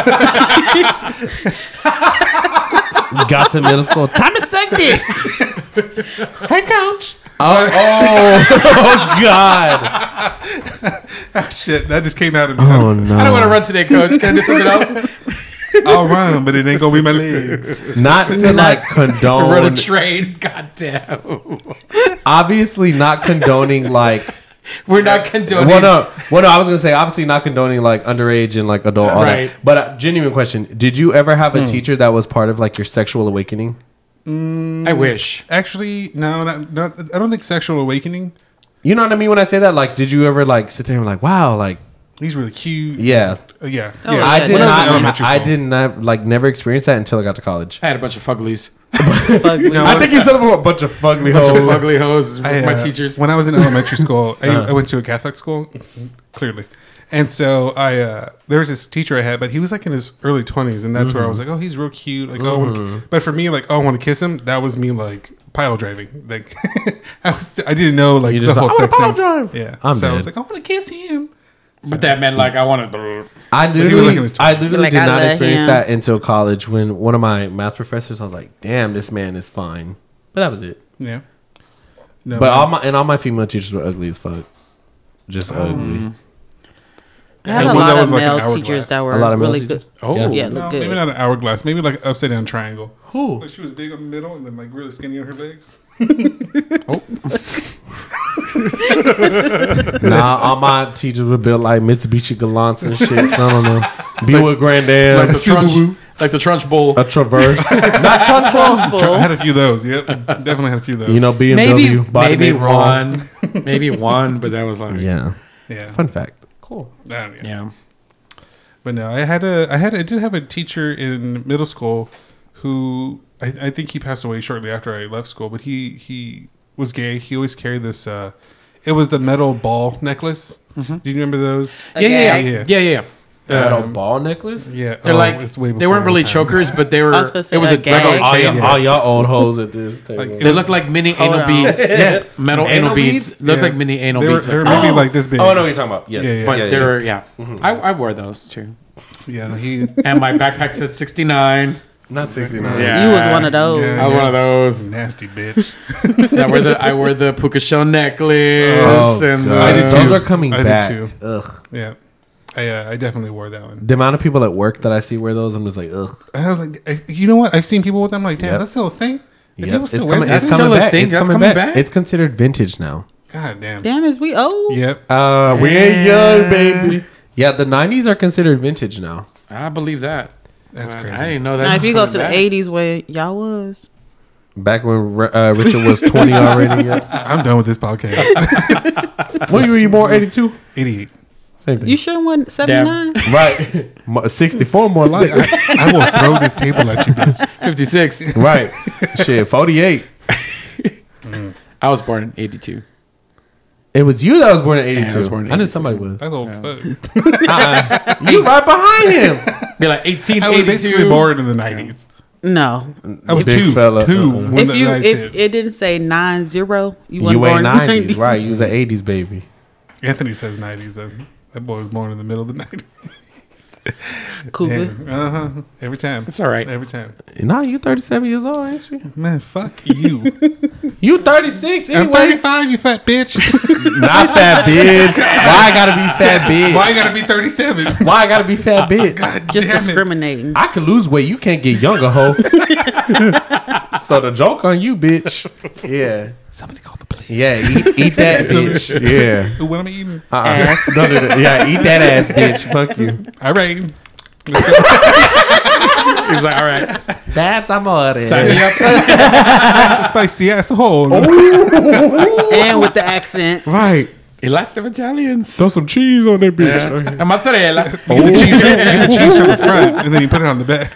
Got to middle school. Time to suck dick. Hey, coach. Oh, oh, oh God. Oh, shit, that just came out of me. Oh no. I don't want to run today, coach. Can I do something else? I'll run, but it ain't gonna be my legs. Not to like Run a condone. train. Goddamn. Obviously, not condoning like. We're not condoning. Well, no, well, no. I was gonna say obviously not condoning like underage and like adult, all Right. that. But uh, genuine question: did you ever have a teacher that was part of like your sexual awakening? I wish. Actually, no, not, not, I don't think sexual awakening. You know what I mean when I say that? Like, did you ever like sit there and like, wow, like, He's really cute. yeah. Uh, yeah. Oh, yeah. yeah. I did When I was in not. elementary I school. did not like never experience that until I got to college. I had a bunch of fuglies. Fugly. No, I think you said about a bunch of fugly bunch of hoes. fugly hoes with I, my uh, teachers. When I was in elementary school, I, Uh-huh. I went to a Catholic school, clearly. And so I, uh, there was this teacher I had, but he was like in his early twenties. And that's where I was like, oh, he's real cute. Like, oh, I wanna ki-" but for me, like, oh, I want to kiss him. That was me like pile driving. Like, I was, I didn't know like You the just whole like, "I wanna sex pile thing. drive." Yeah. I'm so I was dead. like, I want to kiss him. But that meant like I want to. I he was, literally, like, in his I twenties. literally Like, did I not love experience him. that until college when one of my math professors, I was like, damn, this man is fine. But that was it. Yeah. No, But man. all my and all my female teachers were ugly as fuck. Just ugly. I had And a one that lot was of like an male hourglass. teachers that were A lot of male really teachers? good. Oh, Yeah. Yeah, no, look maybe good. not an hourglass. Maybe like an upside down triangle. Who? Like she was big on the middle and then like really skinny on her legs. Nah, all my teachers were built like Mitsubishi Gallants and shit. I don't know. Be with like Granddad. the trunch, like the trunch bowl. A Traverse. Not Trunch Bowl. I had a few of those. Yep, definitely had a few of those. You know, B M W. Maybe body maybe made wrong. one, maybe one, but that was like Yeah. yeah. Fun fact. Cool. I don't- yeah. yeah. But no, I had a, I had, I did have a teacher in middle school who I, I think he passed away shortly after I left school. But he, he was gay. He always carried this. Uh, it was the metal ball necklace. Do you remember those? Yeah, yeah, yeah, Okay. yeah, yeah, yeah. Metal Um, ball necklace? Yeah, They're oh, like it's way they before weren't really my time. chokers, but they were. I was supposed to It was say a a like a gag. All chain. y'all, Yeah. all y'all old hoes at this table. Like, it They was- looked like mini Hold anal on. beads. Yes. Metal Anal anal beads. beads? Looked Yeah. like mini anal They were, beads. they were like- maybe like this big. Oh, I know what you're talking about. Yes. Yeah, yeah. but yeah, they yeah. were yeah. I, I wore those too, Yeah, no, he. and my backpack said sixty-nine. Not sixty-nine. Yeah. You was one of those. Yeah. I was one of those. Nasty bitch. I wore the I wore the puka shell necklace Oh, and God. I did uh, too. Those are coming I did back. too. Ugh. Yeah, I uh, I definitely wore that one. The amount of people at work that I see wear those, I'm just like, ugh. And I was like, I, you know what? I've seen people with them. Like, damn, Yep. that's still a thing. And Yep. people It's still wear coming, that? it's That's coming still a back. thing? It's That's coming coming back. back? It's considered vintage now. God damn. Damn, is we old? Yep. Uh, we ain't young, baby. Yeah, the nineties are considered vintage now. I believe that. That's I crazy. didn't know that. Now, if was you go coming to the back. eighties where y'all was, Back when uh, Richard was twenty already. Yeah. I'm done with this podcast. When were you born? eighty-two? eighty-eight. Same thing. you sure went seventy-nine? Right. Mo- sixty-four more like it. I will throw this table at you, bitch. fifty-six. Right. Shit, forty-eight. I was born in eighty-two. It was you that was born in Yeah, I eighty-two. was born in I knew eighty-two. somebody was. That's old as fuck. Uh-uh. You right behind him. Be like eighteen I was basically eighty-two. born in the nineties. No. I was Big two. fella, Two. uh-uh. when If the you nineties if hit. it didn't say nine zero, you, You wasn't born ain't in the nineties. nineties. Right. You was an eighties baby. Anthony says nineties. Then that boy was born in the middle of the nineties. Cougar. Uh huh. Every time. It's all right. Every time. Nah, you thirty-seven years old, ain't you? Man, fuck you. You thirty-six I'm anyway. thirty-five. You fat bitch. Not fat bitch. Why I gotta be fat bitch? Why I gotta be thirty-seven? Why I gotta be fat bitch? God Just damn it. discriminating. I can lose weight. You can't get younger, ho. So the joke on you, bitch. Yeah. Somebody call the police. Yeah, eat, eat that bitch. Yeah. Ooh, what am I eating? Uh-uh. Ass. No, no, no. Yeah, eat that ass, bitch. Fuck you. All right. He's like, all right, That's amore. sign me up. Spicy asshole. And with the accent. Right. Elastic Italians. Throw some cheese on that bitch. A mozzarella. Get the cheese, get the cheese from the front, and then you put it on the back.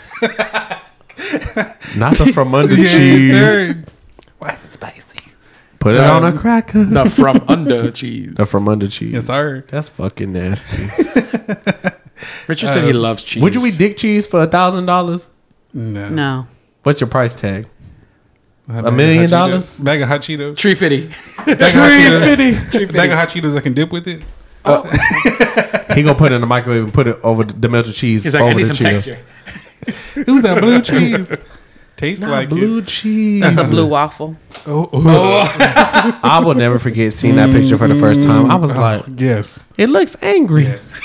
Not the from under Yes, cheese. sir. Why is it spicy? Put it Um, on a cracker. The from under cheese. The from under cheese. Yes, sir. That's fucking nasty. Richard said he loves cheese. Would you eat dick cheese for a thousand dollars? No. No. What's your price tag? bag A of million hot Cheetos. dollars? Bag of hot Cheetos. Tree fitty. Bag of hot Cheetos. Bag of hot Cheetos I can dip with it. He gonna put it in the microwave and put it over the melted cheese. He's like, over I need the some Cheetos. texture. Who's that blue cheese? Tastes like Blue it. cheese. The blue waffle. Oh, oh. I will never forget seeing that picture for the first time. I was Oh, like, yes. it looks angry. Yes.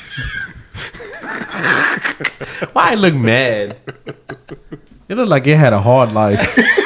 Why it look mad? It looked like it had a hard life.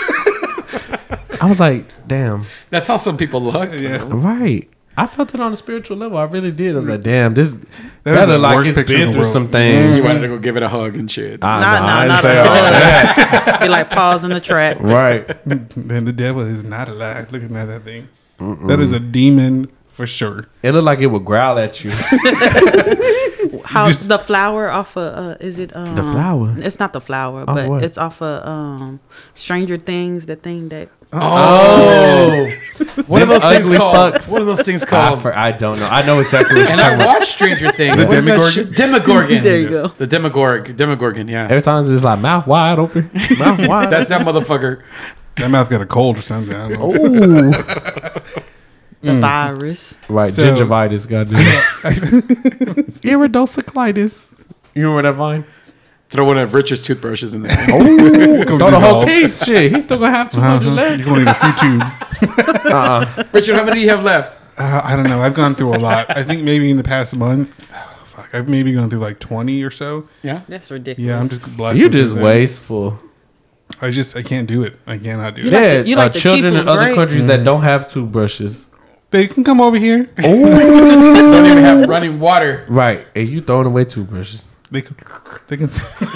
I was like, damn. That's how some people look. Yeah. Right. I felt it on a spiritual level. I really did. I was like, damn, this That that is the look like worst it's picture in been the through world. some things. You wanted to go give it a hug and shit. I, Nah, nah, nah, I didn't not say at all all. that. Be like pausing the tracks. Right. And the devil is not alive. Looking at that thing. That is a demon for sure. It looked like it would growl at you. How just- the flower off of uh, is it um, The flower? It's not the flower, Off but what? it's off of um, Stranger Things. The thing that Oh. What are Them those things ugly called? fucks. What are those things I, called? for, I don't know. I know exactly what you're And talking I about. watched Stranger Things. The What is that Demogorgon? shit? Demogorgon. There you go. The Demogorgon. Demogorgon, yeah. Every time it's just like mouth wide open. Mouth wide. That's that motherfucker. That mouth got a cold or something. I don't know. Ooh. the virus. Right. So- Gingivitis. Goddamn. Iridocyclitis. You remember that vine? Throw one of Richard's toothbrushes in there. Ooh. Gonna Throw the whole dissolve. case. Shit. He's still going to have two hundred Uh-huh. left. You're going to need a few tubes. Uh-uh. Richard, how many do you have left? Uh, I don't know. I've gone through a lot. I think maybe in the past month, oh, fuck, I've maybe gone through like twenty or so. Yeah. That's ridiculous. Yeah, I'm just blessed. You with just them. wasteful. I just I can't do it. I cannot do it. You like Yeah, the- you like uh, the children in cheapos, other right? countries that don't have toothbrushes. They can come over here. Don't even have running water. Right. And you throwing away toothbrushes. They can. They can.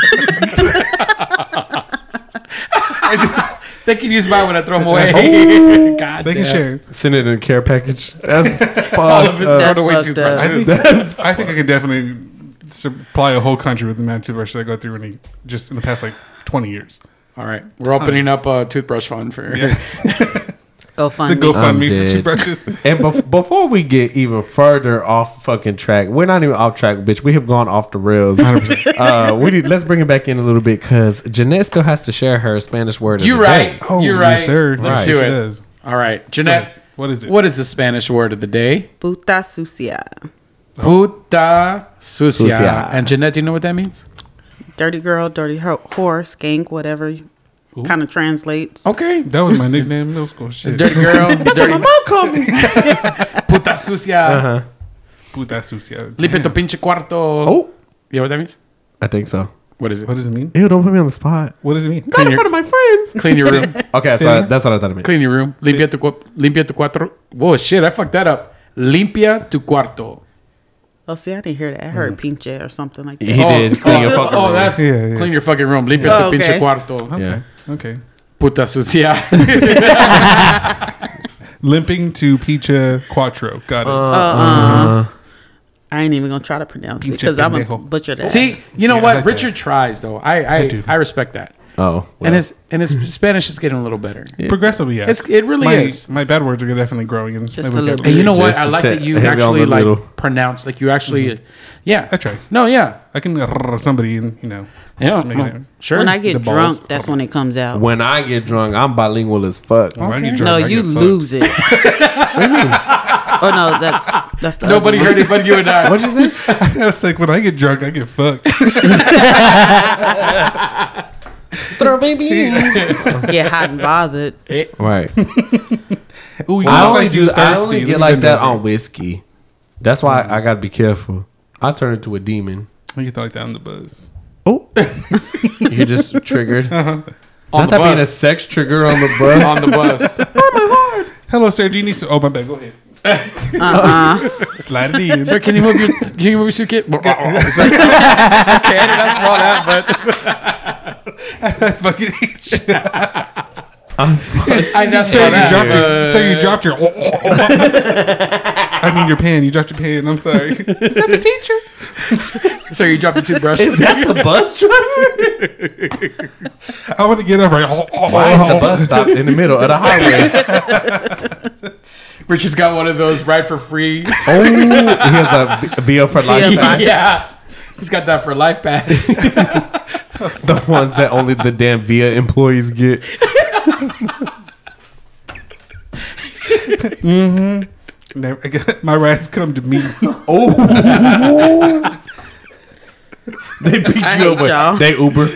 They can use mine when I throw them away. God They can damn. share. Send it in a care package. That's All of his fucked up. That's thrown away fucked toothbrushes. I think. That's I think I can definitely supply a whole country with the amount of toothbrushes I go through in a, just in the past like twenty years. All right. We're opening up a toothbrush fund for Yeah. Go The fund me. I'm GoFundMe dead. for toothbrushes. And bef- before we get even further off fucking track, we're not even off track, bitch. We have gone off the rails. uh, we need, let's bring it back in a little bit because Jeanette still has to share her Spanish word. Of You the right. day. Oh, You're yes, right. sir. Let's Right. do She it. does. All right. Jeanette, What is it? what is the Spanish word of the day? Puta sucia. Puta sucia. Sucia. And Jeanette, do you know what that means? Dirty girl, dirty ho- whore, skank, whatever. Kind of translates. Okay. That was my nickname in middle school. Shit. Dirty girl. dirty puta sucia. Uh-huh. Puta sucia. Limpia tu Damn. pinche cuarto. Oh, You know what that means? I think so. What is it? What does it mean? Ew, don't put me on the spot. What does it mean? Not in your- front of my friends. Clean your room. Okay, Say so that? that's what I thought it meant. Clean your room. Limpia tu, cu- limpia tu cuarto. Whoa, shit. I fucked that up. Limpia tu cuarto. Oh, see, I didn't hear that. I heard pinche or something like that. He did. Clean your fucking oh, room. that's Yeah, yeah. clean your fucking room. Limpia Oh, tu pinche okay. cuarto. Okay. Yeah. Okay. Puta sucia. Limping to Picha Quattro. Got it. Uh-uh. I ain't even gonna try to pronounce it Pinche because I'm a pendejo. butcher that. See, you know See, I what? like Richard that. tries though. I I, I do. I respect that. Oh, well. And his and his Spanish is getting a little better. Progressively, yeah. It's, it really my, is. My bad words are definitely growing in Just my a little vocabulary. And you know what? Just I like to that you heavy on actually the like little. pronounce like you actually, yeah. I try. No, yeah, I can rrr somebody and you know. yeah. Make well, it- sure. when I get The balls. drunk, that's when it comes out. when I get drunk, I'm bilingual as fuck. When I get Okay. drunk, no, I you get fucked. lose it. Oh no, that's that's the Nobody other heard one. it but you and I. What'd you say? It's like when I get drunk, I get fucked. Throw baby. Get hot and bothered. Right. Ooh, you I look only like do. you I thirsty. only Let get me like bend that over. on whiskey. That's why I gotta be careful. I turn into a demon. I get like that on the buzz. Oh, you just triggered. On Not the that being a bus. sex trigger on the bus. On the bus. Hello, sir. Do you need to? Oh, my bad. Go ahead. Uh-uh. Slide it in. Sir, can you move your can you move your suitcase? It's like, okay, that's all that, but Fucking hate you. I that's Sir, all you that. dropped your. Uh, Sir, you dropped your. I mean, your pen. You dropped your pen. I'm sorry. Is that the teacher? Sir, you dropped your toothbrush. Is that the bus driver? I want to get up right. Why is the bus stop in the middle of the highway? Richard's got one of those ride for free. Oh, he has a V O for life. V O life. Yeah. He's got that for life pass. The ones that only the damn Via employees get. mm-hmm. Never, I got, my rides come to me. Oh, they pick I you hate up. y'all. They Uber.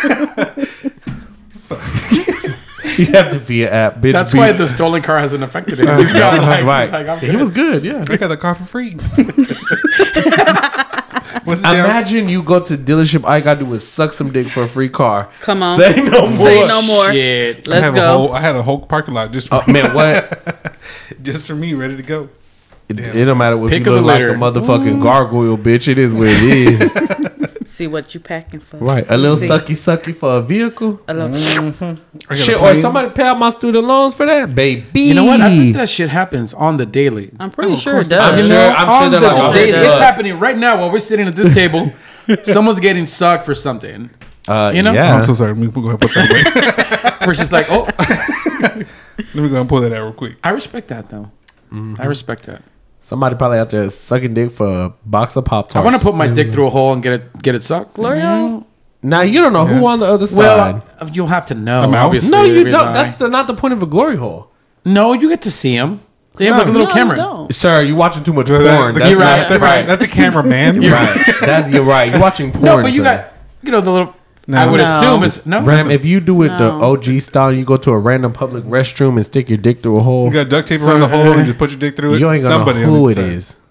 You have to be an app, bitch. That's be- why the stolen car hasn't affected him. Uh, He's got like, right. he's like, I'm he good. was good. Yeah. I got the car for free. What's the damn- Imagine you go to dealership. All you gotta do is suck some dick for a free car. Come on. Say no more. Say no more. Shit. I Let's have go. A whole, I had a whole parking lot just for, Oh man, what? just for me, ready to go. It, it don't matter if Pick you of the look like a litter. motherfucking gargoyle, bitch. It is what it is. See what you packing for. Right. A little See. sucky sucky for a vehicle. A little- I got Shit, a or plane. somebody pay out my student loans for that, baby. You know what? I think that shit happens on the daily. I'm pretty Oh, of sure it course it does. I'm You sure. know, I'm on sure they're the like, oh, daily. it It's does. happening right now while we're sitting at this table. Someone's getting sucked for something. Uh, You know? yeah. I'm so sorry. Let me go ahead and put that away. We're just like, oh, Let me go ahead and pull that out real quick. I respect that though. I respect that. Somebody probably out there sucking dick for a box of Pop I Tarts. want to put my dick through a hole and get it get it sucked. L'Oreal? Now you don't know who Yeah. on the other side. Well, you'll have to know. A mouse? Obviously, no, you every don't. eye. That's the, not the point of a glory hole. No, you get to see them. They have No. like a little No, camera. you don't. Sir, you're watching too much That- porn. that- That's You're not, right. That's, right. a, that's a cameraman. You're right. That's you're right. You're watching porn. No, but you sir. got you know the little. No. I would No. assume it's no. Ram, if you do it the No. O G style, you go to a random public restroom and stick your dick through a hole. You got duct tape So, around the hole uh, and just put your dick through it. You ain't gonna Somebody know on who the it side. is.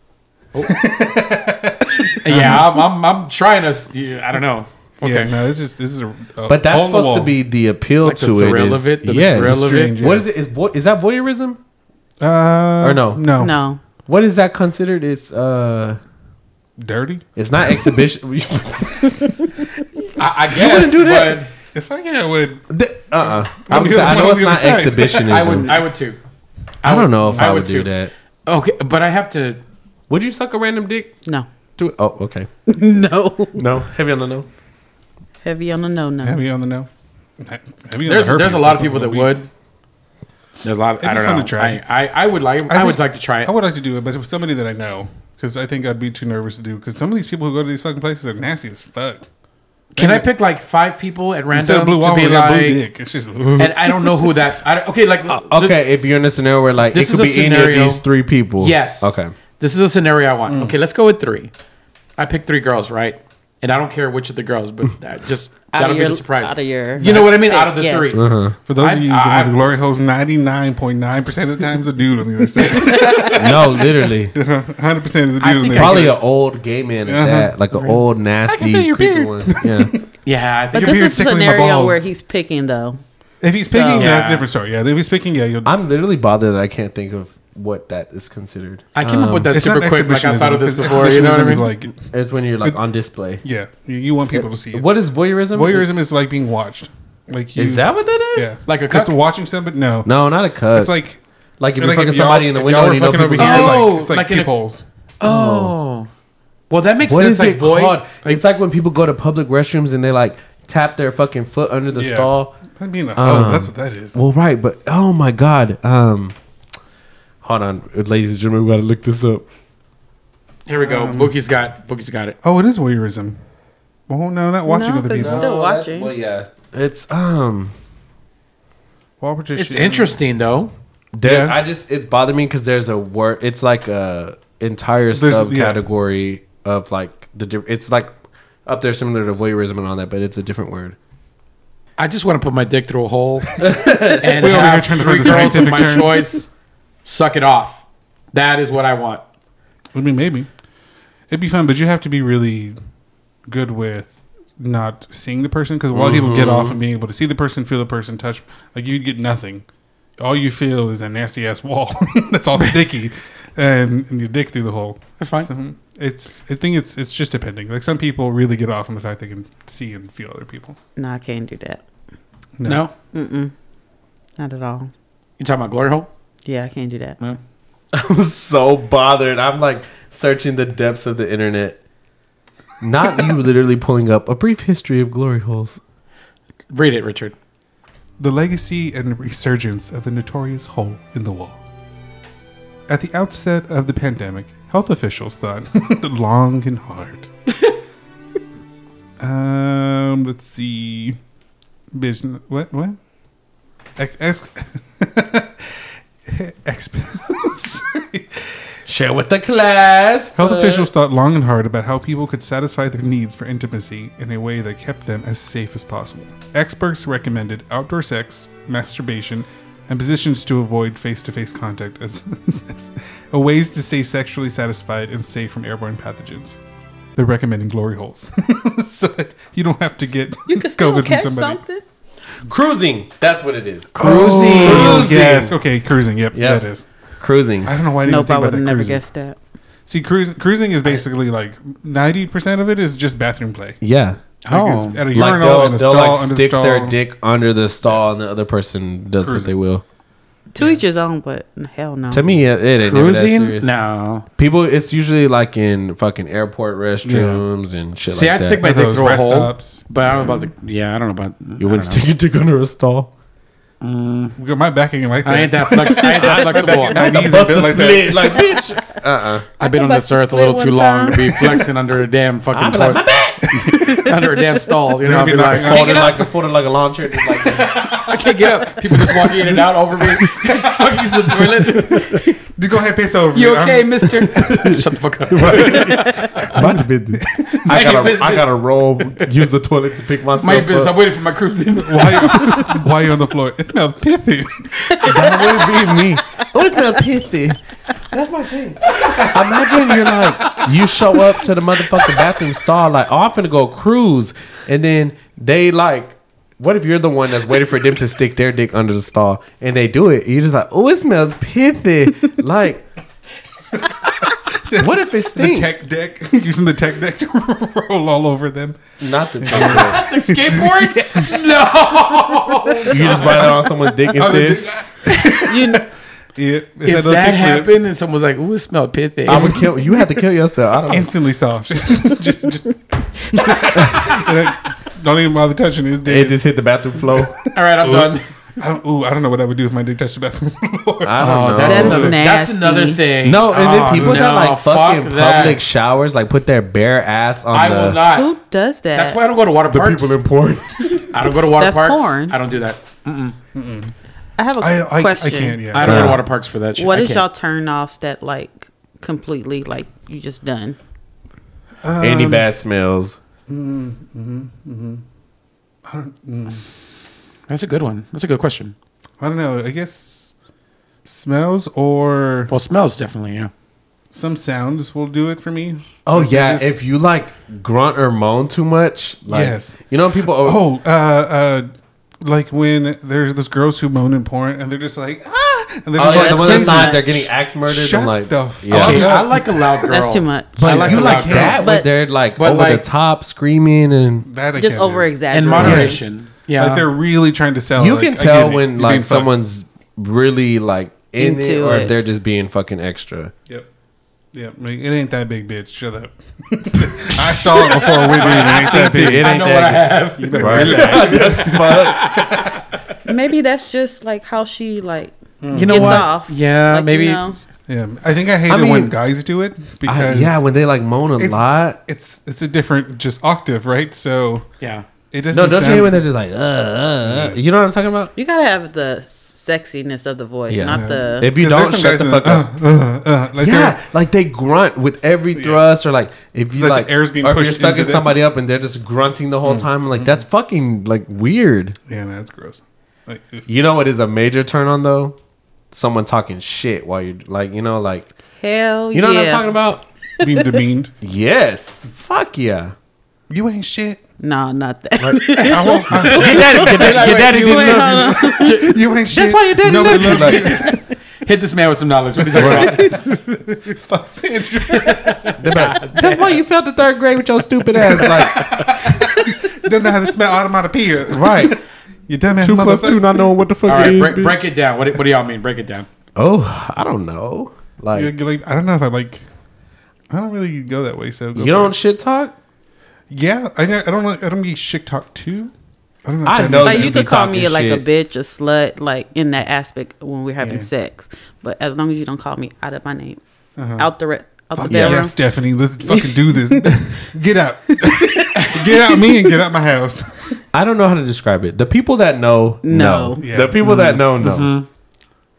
Yeah, I'm, I'm I'm trying to. s- yeah, I don't know. Okay. Yeah, no, it's just this is a. a But that's hole in the supposed to wall. be the appeal Like the to thrill it. of it, the yes. thrill of it. strange, yeah. What is it? Is vo- is that voyeurism Uh, or no? No, No. What is that considered? It's uh, dirty. it's not exhibition. I, I guess, do that. but If I yeah, would uh uh I, What would do say, you- I know what it's do you not say? exhibitionism. I would. I would too. I don't know if I, I would, would do too. that. Okay, but I have to. Would you suck a random dick? No. To oh, okay. No. No, heavy on the no. Heavy on the no no. heavy on the no. Heavy on There's the there's a herpes, lot of that's people what that we- would. There's a lot. Of, It'd I be don't fun know. to try. I, I I would like. I, I would think- like to try it. I would like to do it, but with somebody that I know, because I think I'd be too nervous to do. Because some of these people who go to these fucking places are nasty as fuck. Can I pick like five people at Instead random of blue to waffle, be they got like? blue dick. It's just. And I don't know who that. I don't, okay, like Okay, if you're in a scenario where like This it could is a be any scenario- of these three people. Yes. Okay. This is a scenario I Mm. want. Okay, let's go with three. I picked three girls, right? And I don't care which of the girls, but uh, just Out that'll of be your, the surprise. Out of your. You know what I mean? Out of the Yes. three. For those I- of you who I- don't know, the glory hole's ninety-nine point nine percent of the time is a dude on the other side. No, literally. one hundred percent is a dude I on think the I other Probably side. an old gay man at Uh-huh. that, like an old nasty feel your creepy beard. one. Yeah. Yeah, I But think Your this beard's is a tickling my scenario balls. where he's picking though. If he's picking, So- yeah, that's a Yeah. different story. Yeah, if he's picking, yeah, you'll. I'm literally bothered that I can't think of what that is considered. I came up with that Um, It's super not quick. Like I thought of this exhibitionism, 'cause before. You know what I exhibitionism mean? is like, It's when you're like on display. yeah, you, you want people to see it. What is voyeurism? Voyeurism It's- is like being watched. Like you, Is that what that is? Yeah, Like a That's cuck? watching somebody. No, No, not a cut. it's like like if you're like fucking if y'all- somebody in the if window y'all and you were know fucking people over here, can see. Oh, like, it's like, like in a- peepholes. Oh, well, that makes What sense. is like it void. called? Like, It's like when people go to public restrooms and they like tap their fucking foot under the Yeah. stall. I mean, oh, Um, that's what that is. Well, right, but oh my god. Um, hold on, ladies and gentlemen, we gotta look this up. here we go. Um, Bookie's got. Bookie's got it. Oh, it is voyeurism. Well, no, not watching No, other 'cause people. Still No, that's- watching. Well, yeah, it's um. Why would you It's shit? interesting though. There, Yeah. I just it's bothered me because there's a word. It's like a entire There's- subcategory of like the. diff- It's like up there similar to voyeurism and all that, but it's a different word. I just want to put my dick through a hole and We over here have trying to three find the girls of scientific my terms. choice suck it off. That is what I want. I mean, maybe it'd be fun, but you have to be really good with not seeing the person because a lot of people get off and being able to see the person, feel the person, touch. Like you get nothing. All you feel is a nasty ass wall that's all sticky, and, and your dick through the hole. That's fine. So it's. I think it's. It's just depending. Like some people really get off on the fact they can see and feel other people. No, I can't do that. No. Mm-mm. Not at all. You talking about glory hole? Yeah, I can't do that. No. I'm so bothered. I'm like searching the depths of the internet. Not you literally pulling up a brief history of glory holes. Read it, Richard. The legacy and resurgence of the notorious hole in the wall. At the outset of the pandemic, health officials thought long and hard. um, let's see. Business. What? What? Ex- ex- exp- Share with the class. Health but- officials thought long and hard about how people could satisfy their needs for intimacy in a way that kept them as safe as possible. Experts recommended outdoor sex, masturbation, and positions to avoid face-to-face contact as, as a ways to stay sexually satisfied and safe from airborne pathogens. They're recommending glory holes so that you don't have to get You can still COVID catch from somebody. something. Cruising. That's what it is. Cruising. Oh, Cruising. yes. Okay, cruising. Yep, Yep. that is. Cruising. I don't know why I didn't Nope, I think would about have that. never Cruising. guessed that. See, cruising cruising is basically like ninety percent of it is just bathroom play. Yeah. Like Oh. it's at a Like urinal they'll, and a they'll stall like under stick the stall. their dick under the stall and the other person does what Cruising. they will. To each his own, but hell no. To me, it, it ain't never that Cruising? serious. No. People, it's usually like in fucking airport restrooms and shit See, like I'd that. stick my At dick those through a rest hole. stops. But I don't know about the. Yeah, I don't know about. You wouldn't I don't stick your dick under a stall. We got my back ain't like know. that. I ain't that flex. I ain't that flexible. My knees Bust ain't a built like split, that. like bitch. Uh-uh. I've been can on this bust a earth a little split too one long to time. be flexing under a damn fucking I'd be like, toilet. under a damn stall. You know, I'd be You'd be like, like, I can't Folded get like up. a folded like a lawn chair. Just like that. I can't get up. People just walking in and out over me. I use the toilet. Just go ahead, piss over. You me. okay, I'm- Mister? Shut the fuck up. Mind your business. I Mind your gotta, business. I gotta roll. Use the toilet to pick myself My business. I'm up. waiting for my cruising. Why, why are you on the floor? It smells pithy. That would be me. Oh, it's not pithy. That's my thing. Imagine you're like, you show up to the motherfucking bathroom stall, like, oh, I'm finna go cruise. And then they like, what if you're the one that's waiting for them to stick their dick under the stall and they do it? You're just like, oh, it smells pithy. Like, what if it The stinks? tech deck, using the tech deck to roll all over them. Not the tech. Like skateboard? No. You just buy that on someone's dick Oh, the instead. dick- You know, yeah, it's If that little that kick flip. happened and someone was like, "Ooh, it smelled pithy," I would kill you. Have to kill yourself. I don't know. Instantly soft. just, just, just And then don't even bother touching it. It's It dead. just hit the bathroom floor. all right, I'm Ooh. done. I don't, ooh, I don't know what I would do if my dick touched the bathroom floor. I don't Oh, know. that's That is another. That's nasty. another thing. No, and then Oh, people that no, like fuck fucking that. public showers, like put their bare ass on I the will not. who does that? That's why I don't go to water the parks. people in porn. I don't go to water That's parks. porn. I don't do that. I have a I, I, I question. can't, yeah. I don't go to Uh, water parks for that shit. What I is can't. y'all turn offs that like completely like you just done? Any bad smells? That's a good one. That's a good question. I don't know. I guess smells or Well, smells definitely. Yeah. some sounds will do it for me. Oh Like, yeah, just- if you like grunt or moan too much, like, Yes. you know people. Oh, Oh, uh, uh, like when there's those girls who moan in porn and they're just like, ah, and they're oh just yeah, like, the that's one too that's not much. they're getting axe murdered. Shut I'm like, the fuck yeah. Okay, up. I like a loud girl. That's too much. I But like you a like loud girl. that, but But- they're like but over like- the top screaming, and that I Just can't do. over In exaggerating. moderation. Yeah. Like they're really trying to sell. you like, can I get tell it. when You're like being fucked. someone's really like in it, Into or it. if they're just being fucking extra. Yep. Yep. Like, it ain't that big, bitch. Shut up. I saw it before we did. It ain't that seen it. big. It I ain't know that what I good. have. You better Right. relax. Maybe that's just like how she like You know gets what? off. Yeah, Like, maybe. You know, Yeah. I think I hate I it when mean, guys do it I, because yeah, when they like moan a it's, lot. it's it's a different just octave, right? So Yeah. it doesn't. No, don't you sound, hate when they're just like, uh, uh, uh. You know what I'm talking about? you gotta have the sexiness of the voice, Yeah. not the. If you 'Cause don't there's some shut guys the that fuck are up. like, uh, uh, uh, like Yeah, they're- like they grunt with every thrust, or like if you like like, the air's being or if pushed you're sucking into them. somebody up and they're just grunting the whole time. Like that's fucking like weird. yeah, no, that's gross. Like, oof. You know what is a major turn on though? Someone talking shit while you're like, you know, like Hell you know yeah. what I'm talking about? being demeaned. Yes, fuck yeah. You ain't shit. No, not that. I won't. I, Your daddy, your daddy, your daddy didn't Wait, love you. hold on. you ain't shit. That's why your daddy Nobody loves you. loves you. Hit this man with some knowledge. What are you talking about? Fuck Sandra. They're like, that's why you failed the third grade with your stupid ass. Like, Don't know how to smell automatopoeia. right? You dumbass Two plus two, motherfucker. not knowing what the fuck All it right, is. break, bitch. break it down. What, do- what do y'all mean? Break it down. Oh, I don't know. Like, You're like, I don't know if I like. I don't really go that way. So go you for don't it. shit talk. Yeah, I, I don't. Like, I don't get shit talk too. I don't know. If I that know makes Like you you sense. could call talking me like a shit. bitch, a slut, like in that aspect when we're having Yeah. sex. But as long as you don't call me out of my name, out the re- out Fuck the yeah, bedroom. Stephanie. Let's fucking do this. Get out. Get out me and get out my house. I don't know how to describe it. The people that know, know. No. Yeah. The people that know, know.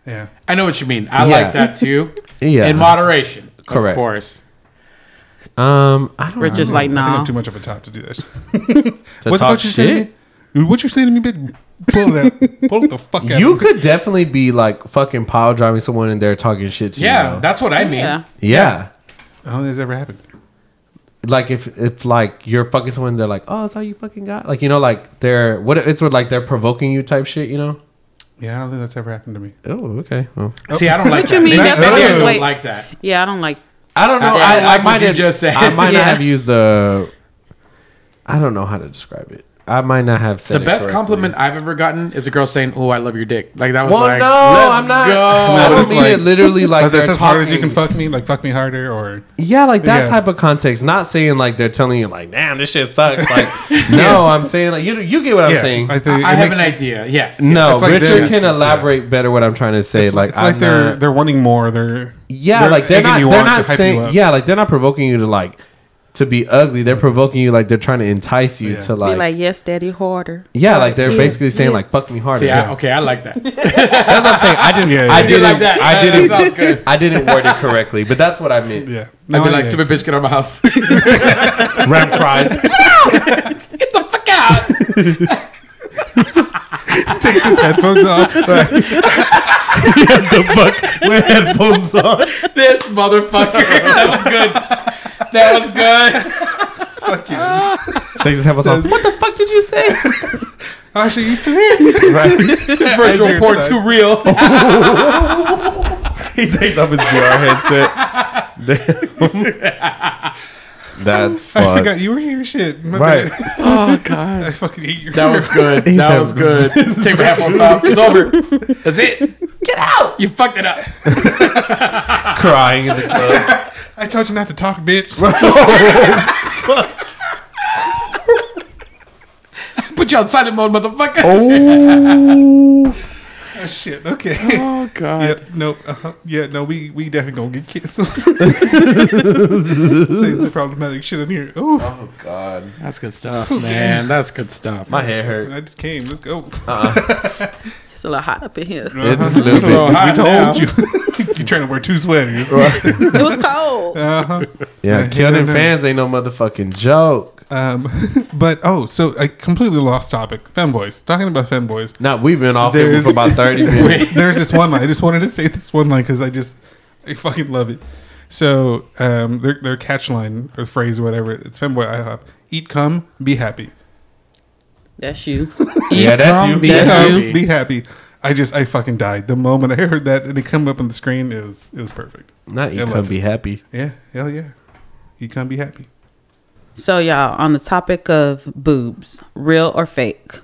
Yeah. I know what you mean. I Yeah. like that too. Yeah. In moderation, Correct. of course. Um, I don't Rich is know. like, I think I'm nah. too much of a top to do that. To What the talk fuck you saying to shit. me? What you saying to me, bitch? Pull that. Pull it the fuck out. You of me. could definitely be like fucking pile driving someone in there talking shit to Yeah, you. though. that's what I mean. Yeah. yeah. I don't think it's ever happened. Like if if like you're fucking someone, they're like, oh, that's all you fucking got. Like you know, like they're what it's what like they're provoking you type shit. You know. Yeah, I don't think that's ever happened to me. Oh, okay. Well, See, I don't like What you that. mean? Maybe, That's- maybe I oh. don't Wait. like that. Yeah, I don't like. I don't know. I- I, I I, like what might you have, just said. I might Yeah. not have used the. I don't know how to describe it. I might not have said The it best correctly. compliment I've ever gotten is a girl saying, "Oh, I love your dick." Like that was Well, like, no, let's I'm not. go. I but don't it's mean like- it literally like Like they're that's as hard as you talking- can fuck me. Like fuck me harder, or Yeah, like that Yeah. type of context. Not saying like they're telling you like, "Damn, this shit sucks." Like, no, I'm saying like you you get what I'm yeah. saying. I think I it have makes an you- idea. Yes. no, It's like Richard they're- can yeah. elaborate better what I'm trying to say. It's like, it's like I'm they're not- they're wanting more. They're yeah, they're like they're egging not you they're on to not hype you saying up. yeah, like they're not provoking you to like to be ugly. They're provoking you like they're trying to entice you Yeah. to Be like, like, yes, daddy, harder. yeah, like they're Yeah, basically saying yeah. like fuck me harder. See, Yeah. I, okay, I like that. That's what I'm saying. I just Yeah, I yeah. didn't like that. I That- didn't that sounds good. I didn't word it correctly, but that's what I meant. yeah. I'd be like, yeah. "Stupid bitch, get out of my house." Rap cries. Get the fuck out. Takes his headphones off. the fuck with headphones on. This motherfucker. That was good. That was good. Fuck yes. Takes his headphones off. What the fuck did you say? Actually, used to hear. Right. This virtual As porn you're too real. He takes off his V R headset. Damn. That's I fucked. forgot you were here. Shit. My Right. bad. Oh god. I fucking hate your. That was good. He That said- was good. Take my headphones off. It's over. That's it. Get out. You fucked it up. Crying in the club. I told you not to talk, bitch. Put you on silent mode, motherfucker. Oh. Oh, shit. Okay. Oh god. Yeah, no, uh-huh. yeah, no, we we definitely gonna get canceled. Saying some problematic shit in here. Oh, Oh god. That's good stuff, man. That's good stuff. My hair hurt. I just came. Let's go. It's a little hot up in here. It's a It's little a little bit. hot We told now. you. You're trying to wear two sweaters. It was cold. Uh-huh. Yeah, kill them fans ain't no motherfucking joke. Um, but oh, so I completely lost topic. Femboys. Talking about femboys. Now we've been off it There's- for about thirty minutes. There's this one line. I just wanted to say this one line because I just I fucking love it. So um, their their catch line or phrase or whatever. It's femboy IHOP. Eat, come, be happy. That's you. Yeah, that's Come, you. Be That's come, you. be happy. I just I fucking died the moment I heard that and it come up on the screen. It was it was perfect. Not you I can love be happy. Yeah, hell yeah. You come be happy. So, y'all, on the topic of boobs, real or fake?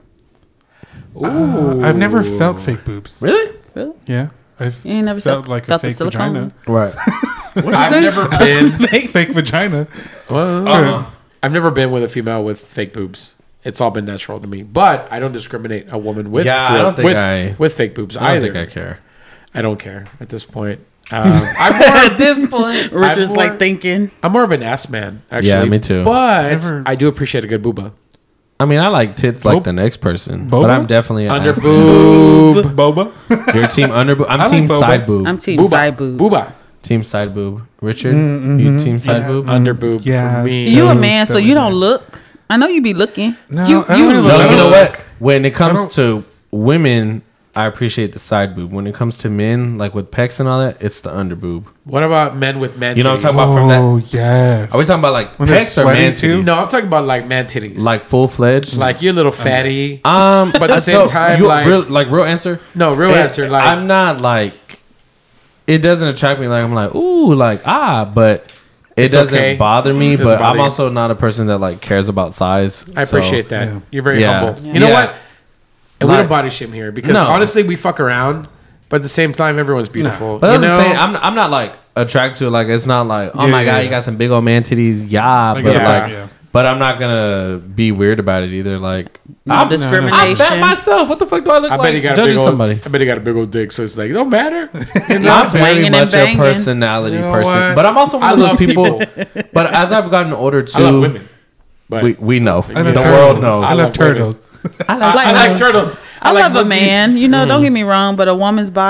Uh, I've never felt fake boobs. Really? Really? Yeah, I've You ain't never felt felt- like felt a the fake silicone? vagina. Right. I've never been. Fake vagina. Uh, I've never been with a female with fake boobs. It's all been natural to me. But I don't discriminate a woman with Yeah, I real- don't think with, I- with fake boobs I don't either. think I care. I don't care at this point. Um, I'm more At this point, Richard's I'm like more- thinking. I'm more of an ass man, actually. Yeah, me too. But Never- I do appreciate a good booba. I mean, I like tits like Bob- the next person, Boba? but I'm definitely an Under ass man. boob. Boba. Your team under boob. I'm I like team boba. side boob. I'm team Booba. side boob. Booba. team side boob. Richard, you team side Yeah. boob. Under boob Yeah. for me. You a So man, so that you was don't it. look. I know you be looking. No, You- I you don't really look- No, know. you know Look. what? When it comes don't- to women, I appreciate the side boob. When it comes to men, like with pecs and all that, it's the under boob. What about men with man You know what I'm titties? talking about from that? Oh yes. Are we talking about like When they're pecs or sweaty man too? titties? No, I'm talking about like man titties. Like full fledged. like you're a little fatty. um, But at the same time, you- like- real, like real answer. No, real It- answer. Like I'm not like. It doesn't attract me. Like I'm like ooh, like ah, but it It's doesn't okay. bother me. Doesn't But bother I'm you. also not a person that like cares about size. I so- appreciate that. yeah. You're very Yeah. humble. Yeah. You know Yeah. what? And we Like- don't body shame here because No. honestly, we fuck around, but at the same time, everyone's beautiful. But you that's know? the same. I'm I'm not like attracted to it. Like it's not like oh Yeah, my yeah, god, yeah. you got some big old man titties. Yeah, I but get Yeah. like, yeah. but I'm not gonna be weird about it either. Like No I'm, discrimination. I'm fat myself. What the fuck do I look I like? bet he got a judging big old. somebody. I bet he got a big old dick, so it's like it don't matter. You know? I'm very Swinging and much a banging. personality You know person, what? but I'm also one I of those love people. But as I've gotten older too, I love women, but we we know I the love world turtles. knows. I I love love turtles. I I, I like turtles. I, like love a monkeys. man. You know, don't get me wrong, but a woman's body.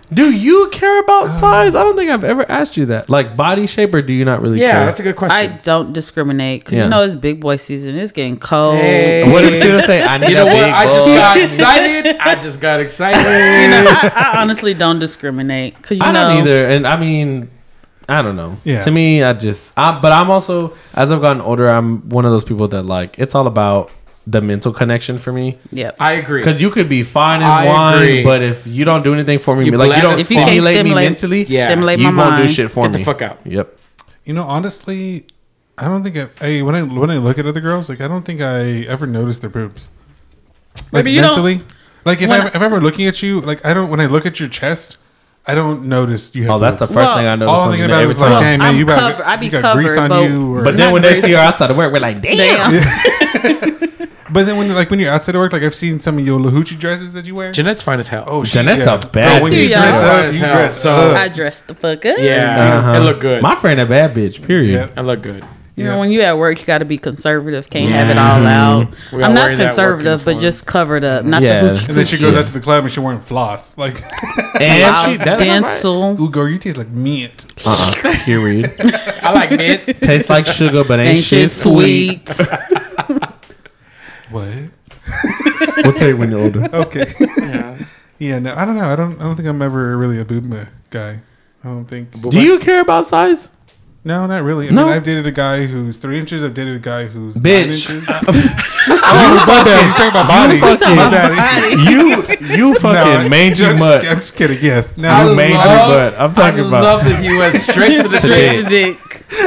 Do you care about size? I don't think I've ever asked you that. Like body shape, or do you not really Yeah, care? that's a good I question. don't discriminate because Yeah. you know it's big boy season. It's getting cold. Hey. What did you say? I need You know a what? big I just boy. got excited. I just got excited. You know, I, I honestly don't discriminate because you I know. don't either, and I mean, I don't know. Yeah. To me, I just, I, but I'm also, as I've gotten older, I'm one of those people that like it's all about the mental connection for me. Yep. I agree. Because you could be fine as I wine, agree. but if you don't do anything for me, You like you bland don't as If you can't stimulate me stimulate- mentally, Yeah. Stimulate you my won't mind. do shit for Get me. the fuck out. Yep. You know, honestly, I don't think I, I when I when I look at other girls, like I don't think I ever notice their boobs. Like Maybe you don't- mentally, like if when I, if I'm looking at you, like I don't when I look at your chest, I don't notice you have. Oh, that's the boobs. first Well, thing I noticed. All I'm on thinking Jeanette about every is like, time. damn man, I'm you, about, covered- I be you got grease covered, on but- you. Or, But then Not when they great. see her outside of work, we're like, damn. Damn. but then when like when you're outside of work, like I've seen some of your Lahoochie dresses that you wear. Jeanette's fine as hell. Oh, she, Jeanette's yeah. a bad Bro, when you bitch. dress Yeah. up, you Hell, dress so- up. I dressed the fuck up. Yeah, Uh-huh. it looked good. My friend a bad bitch. Period. Yeah. I look good. You Yeah. know, when you at work, you got to be conservative. Can't have it Yeah. all out. We all I'm not wearing that work conservative, but uniform. just covered up. Not Yeah. the hoochie And then she goes coochie. out to the club and she's wearing floss. Like, And she that's all right. Stencil. ooh, girl, you taste like mint. Uh-uh. Period. I like mint. Tastes like sugar, but ain't, Ain't shit shit sweet. sweet. What? We'll tell you when you're older. Okay. Yeah. Yeah, no, I don't know. I don't. I don't think I'm ever really a boob ma- guy. I don't think. Do you care about size? No, not really. I No? mean, I've dated a guy who's three inches. I've dated a guy who's Bitch. nine inches. oh, my bad. You talking about body? fucking- My bad. You you fucking No, mangy I'm mutt. Just, I'm just kidding. Yes. No. You mangy butt. I'm talking I about- love that he went straight to the Today. dick.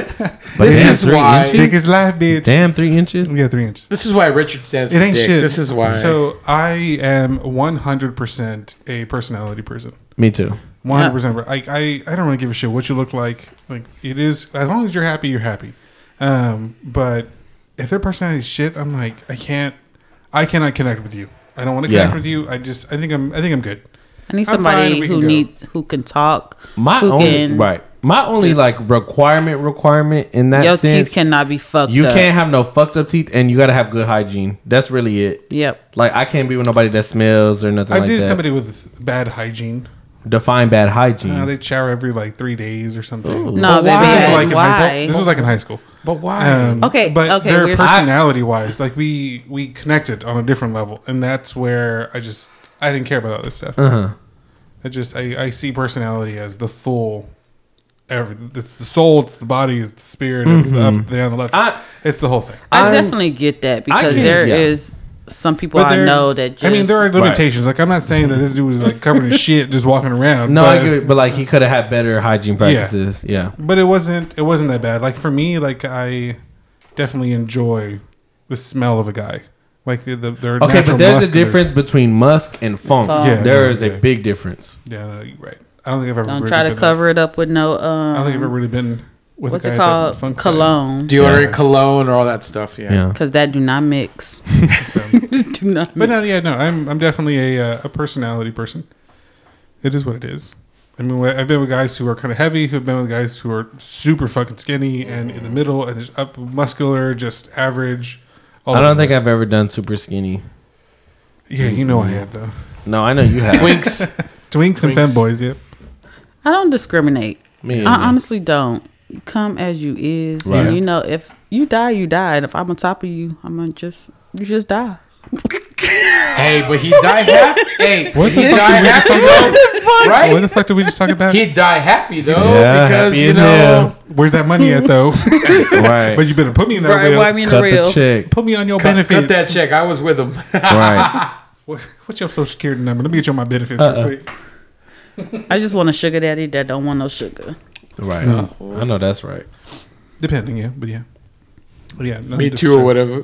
But This damn, is three why- inches? Dick is life, bitch. Damn, three inches. Yeah, three inches. This is why Richard says It ain't dick. shit. This is why. So I am one hundred percent a personality person. Me too. One hundred percent. Like I, I don't really give a shit what you look like. Like it is, as long as you're happy, you're happy. Um, but if their personality is shit, I'm like, I can't, I cannot connect with you. I don't want to connect Yeah. with you. I just, I think I'm, I think I'm good. I need I'm fine, somebody we who can go. needs, who can talk. My who only can- right. My only just- like requirement requirement in that Your sense. teeth cannot be fucked you up. can't have no fucked up teeth, and you gotta have good hygiene. That's really it. Yep. Like I can't be with nobody that smells or nothing I've like dated that. somebody with bad hygiene. Define bad hygiene. Uh, they shower every like three days or something. No, But baby. why? This is Why? like in high school. This was like in high school. but why? Um, Okay, but okay, their we're- personality wise, like we we connected on a different level, and that's where I just I didn't care about other stuff. Uh-huh. I just I, I see personality as the full. Every it's the soul, it's the body, it's the spirit, it's the up, the down, the left. I- it's the whole thing. I I'm- definitely get that because can- there yeah. is some people I there- know that just. I mean, there are limitations. Like I'm not saying that this dude was like covered in shit just walking around. No, but, I get it, but like he could have had better hygiene practices. Yeah. but it wasn't it wasn't that bad. Like for me, like I definitely enjoy the smell of a guy. Like the, the their Okay, natural but there's a musk and their- difference between musk and funk. Funk. Yeah, there yeah, is a yeah. big difference. Yeah, no, you're right. I don't think I've ever. Don't really try to been- cover it up with no. Um, I don't think I've ever really been with what's a guy it at that called? funk side. Cologne. Deodorant, Yeah. cologne, or all that stuff. Yeah. Yeah. Because that do not mix. So, do not. but no, yeah, no, I'm I'm definitely a uh, a personality person. It is what it is. I mean, I've been with guys who are kind of heavy, who've been with guys who are super fucking skinny and in the middle, and there's up muscular, just average. all I over don't the think place. I've ever done super skinny. Yeah, you know I have though. No, I know you have. Twinks. Twinks and Twinks. femboys, yeah. I don't discriminate. Me I either. honestly don't. You come as you is, Right. and you know if you die, you die, and if I'm on top of you, I'm gonna just you just die. Hey, but he died happy. Hey, What he the fuck died did we just happy talk though, What right? the fuck did we just talk about? He died happy though Yeah, because happy you as know. hell. Where's that money at though? Right. But you better put me in that Right? wheel. Why me in Cut the the real? check. Put me on your Cut, benefits. cut that check. I was with him. Right. What, what's your social security number? Let me get you on my benefits Uh-uh. real quick. I just want a sugar daddy that don't want no sugar. Right. I know that's right. Depending, yeah, but yeah. Yeah, no, Me just too, sure. or whatever.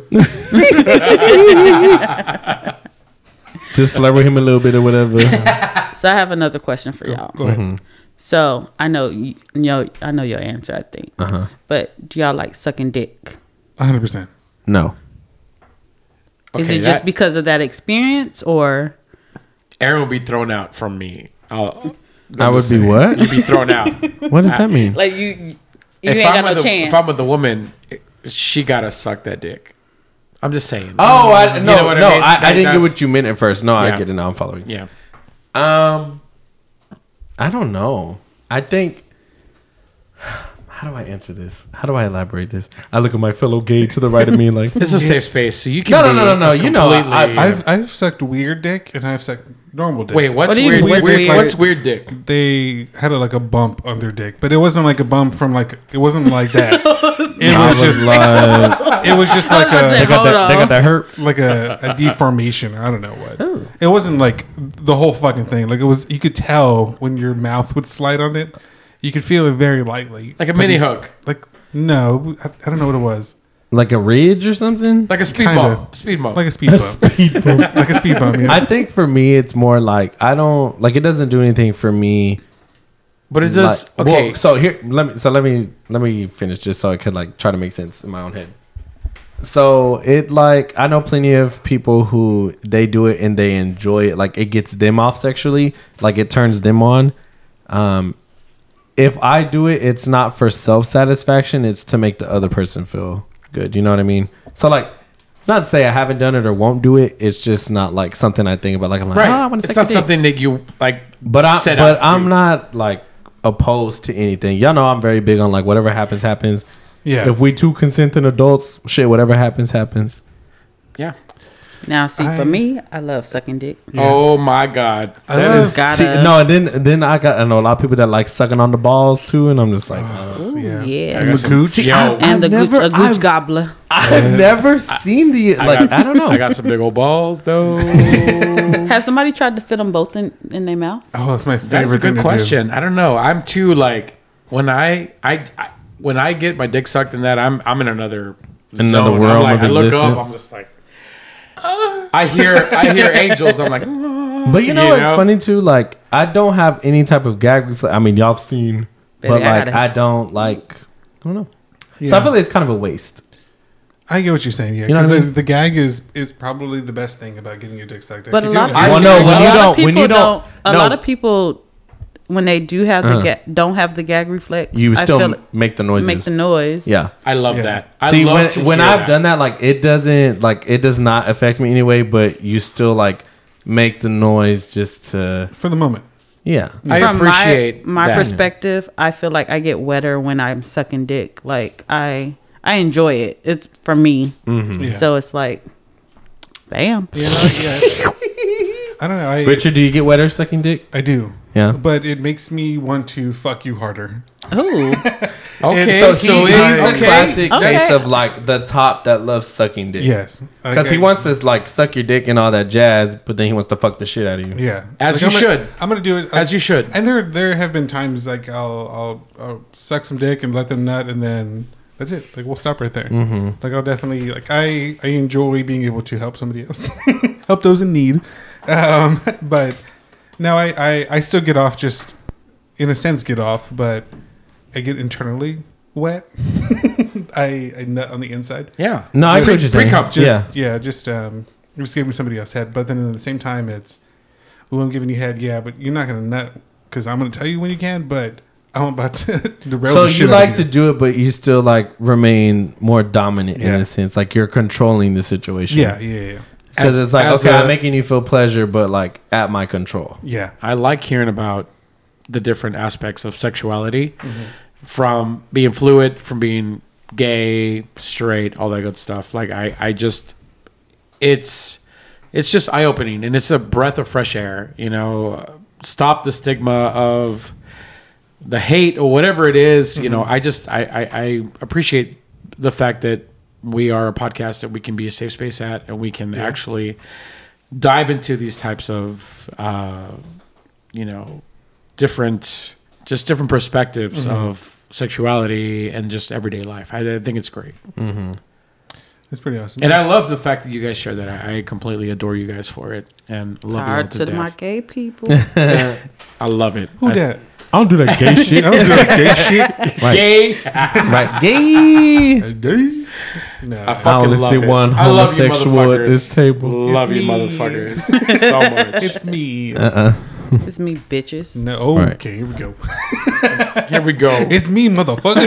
Just flirt with him a little bit or whatever. So I have another question for y'all. Go ahead. Mm-hmm. So I know you, you know I know your answer. I think, Uh-huh. but do y'all like sucking dick? one hundred percent. No. Is Okay, it just that- because of that experience, or Aaron will be thrown out from me. I'll, I would be what? You'd be thrown out. What does that mean? like you you if ain't I'm got no with a, chance? If I'm with a woman, she gotta suck that dick. I'm just saying. Oh, I, You no, know what I no, mean? I, I That- didn't get that's- what you meant at first. No, I Yeah. get it now. I'm following. Yeah. Um, I don't know. I think. How do I answer this? How do I elaborate this? I look at my fellow gay to the right of me like This is a safe Yes. space, so you can. No, no, be no, no, no, as you know, I- completely- I've I've sucked weird dick and I've sucked normal dick. Wait, what's What do you- weird? what's weird, weird? What's weird dick? They had a, like a bump on their dick, but it wasn't like a bump from like it wasn't like that. It I was was just like, it was just like I was a they got Hold that, they on. got that hurt. like a, a deformation. I don't know what. Oh. It wasn't like the whole fucking thing. Like it was, you could tell when your mouth would slide on it. You could feel it very lightly, Like a But mini you- hook, Like no, I, I don't know what it was. Like a ridge or something. like a speed Kinda. bump. Speed bump. Like a speed bump. Like a speed bump. Yeah. I think for me, it's more like I don't like it. Doesn't do anything for me. but it does. Like- okay. well, so here, let me. So let me let me finish just so I could like try to make sense in my own head. So it like I know plenty of people who they do it and they enjoy it. Like it gets them off sexually. Like it turns them on. Um, if I do it, it's not for self satisfaction. It's to make the other person feel good. You know what I mean? So like. It's not to say I haven't done it or won't do it. It's just not like something I think about. Like I'm like, right. oh, I want to it's not something that you like. But I, set out but to I'm do. not like opposed to anything. Y'all know I'm very big on like whatever happens happens. yeah. If we two consenting adults, shit, whatever happens happens. Yeah. Now, see, I- for me, I love sucking dick. Oh my god. I That love- is. Gotta- See, no, and then then I got I know a lot of people that like sucking on the balls too, and I'm just like, uh, Ooh, yeah. yeah. And the gooch. Yo, And the I've gooch, never- a gooch I've- gobbler. I've never seen the I like got- I don't know. I got some big old balls though. Have somebody tried to fit them both in, in their mouth? Oh, that's my favorite That's a thing good to question. I don't know. I'm too like when I, I I when I get my dick sucked in that I'm I'm in another Another zone. I'm world like, of I look existence. up. I'm just like. I hear I hear angels. I'm like. But you know You what's know? funny too? Like I don't have any type of gag reflex. I mean, y'all have seen, Baby, but I like gotta- I don't like. I don't know. do. So I Yeah. feel like it's kind of a waste. I get what you're saying. Yeah, You know because what I the, mean? the gag is is probably the best thing about getting your dick sucked. But If a you lot, don't- of if Well, you no, don't- when a you lot of don't- when people you don't- a no. lot of people, when they do have the Uh. ga- don't have the gag reflex, You I still feel it make the noises. makes the noise. yeah. I love Yeah. that. I See, love when to when hear I've that. done that, like it doesn't like it does not affect me anyway. But you still like make the noise just to for the moment. yeah. I From appreciate my, my that. perspective. I feel like I get wetter when I'm sucking dick. Like I I enjoy it. It's for me. Mm-hmm. Yeah. So it's like, bam. Yeah, yeah. I don't know. I Richard, do you get wetter sucking dick? I do. Yeah. But it makes me want to fuck you harder. Ooh. Okay, So so, he- it- he's the okay. Classic Okay. case of like the top that loves sucking dick. Yes, Because he Okay. wants to like suck your dick and all that jazz, but then he wants to fuck the shit out of you. Yeah, As Like, you I'm should. Gonna, I'm gonna do it As you should. And there, there have been times like I'll, I'll, I'll suck some dick and let them nut, and then that's it. Like we'll stop right there. Mm-hmm. Like I'll definitely like I, I enjoy being able to help somebody else, help those in need. Um, but now I, I, I still get off, just in a sense get off, but I get internally wet. I, I nut on the inside. Yeah. No, I Just- get what you're saying. pre-cum, Just yeah. yeah, just um, just giving somebody else head. But then at the same time, it's, well, I'm giving you head, yeah, but you're not gonna nut because I'm gonna tell you when you can. But I'm about to derail So the shit you out like of to you. do it, but you still like remain more dominant in Yeah. a sense, like you're controlling the situation. Yeah, yeah, yeah, Because As- it's like, as okay, a- I'm making you feel pleasure, but like at my control. yeah. I like hearing about the different aspects of sexuality, from being fluid, from being gay, straight, all that good stuff. Like I, I just, it's, it's just eye opening, and it's a breath of fresh air. You know, stop the stigma of the hate or whatever it is. You know, I just, I, I, I appreciate the fact that we are a podcast that we can be a safe space at, and we can actually dive into these types of, uh, you know, different, just different perspectives of sexuality and just everyday life. I, I think it's great. It's pretty awesome. And I love the fact that you guys share that. I, I completely adore you guys for it and love you all Hard to to my death. gay people. I love it. Who I, that? I don't do that gay shit. I don't do that gay shit. Right. Gay. Right. Gay. Gay? No. I I fucking only love see it. one I love you, homosexual at motherfuckers. this table. Love It's you, me. motherfuckers, so much. It's me. Uh-uh. It's me, bitches. No. Right. Okay, here we go. Here we go. It's me, motherfucker.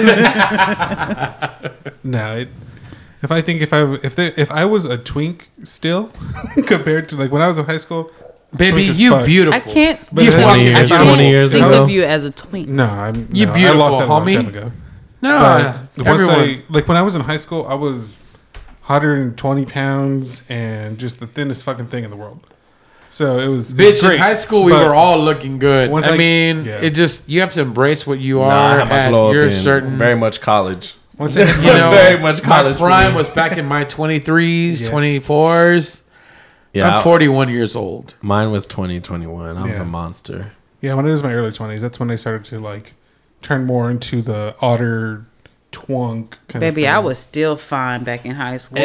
no, it, if I think if I if there, if I was a twink still compared to like when I was in high school, Baby, twink as you fuck. beautiful. I can't. But You then- fucking twenty years, I beautiful. twenty years think ago. of you as a twink. No, I'm. You no, beautiful, I lost that a long homie. time ago. No, But once everyone. I like when I was in high school, I was one hundred twenty pounds and just the thinnest fucking thing in the world. So it was, it was Bitch, great. in high school we But were all looking good. once I, I- mean, yeah. it just you have to embrace what you Nah, I are had my at glow up your in certain. very much college. Once I, you know, very much my college for prime me. was back in my twenty-threes, Yeah. twenty-fours. Yeah, I'm forty-one years old. mine was twenty twenty-one. I was Yeah. a monster. yeah, when it was my early twenties, that's when I started to like turn more into the otter twunk kind of Baby, thing. I was still fine back in high school.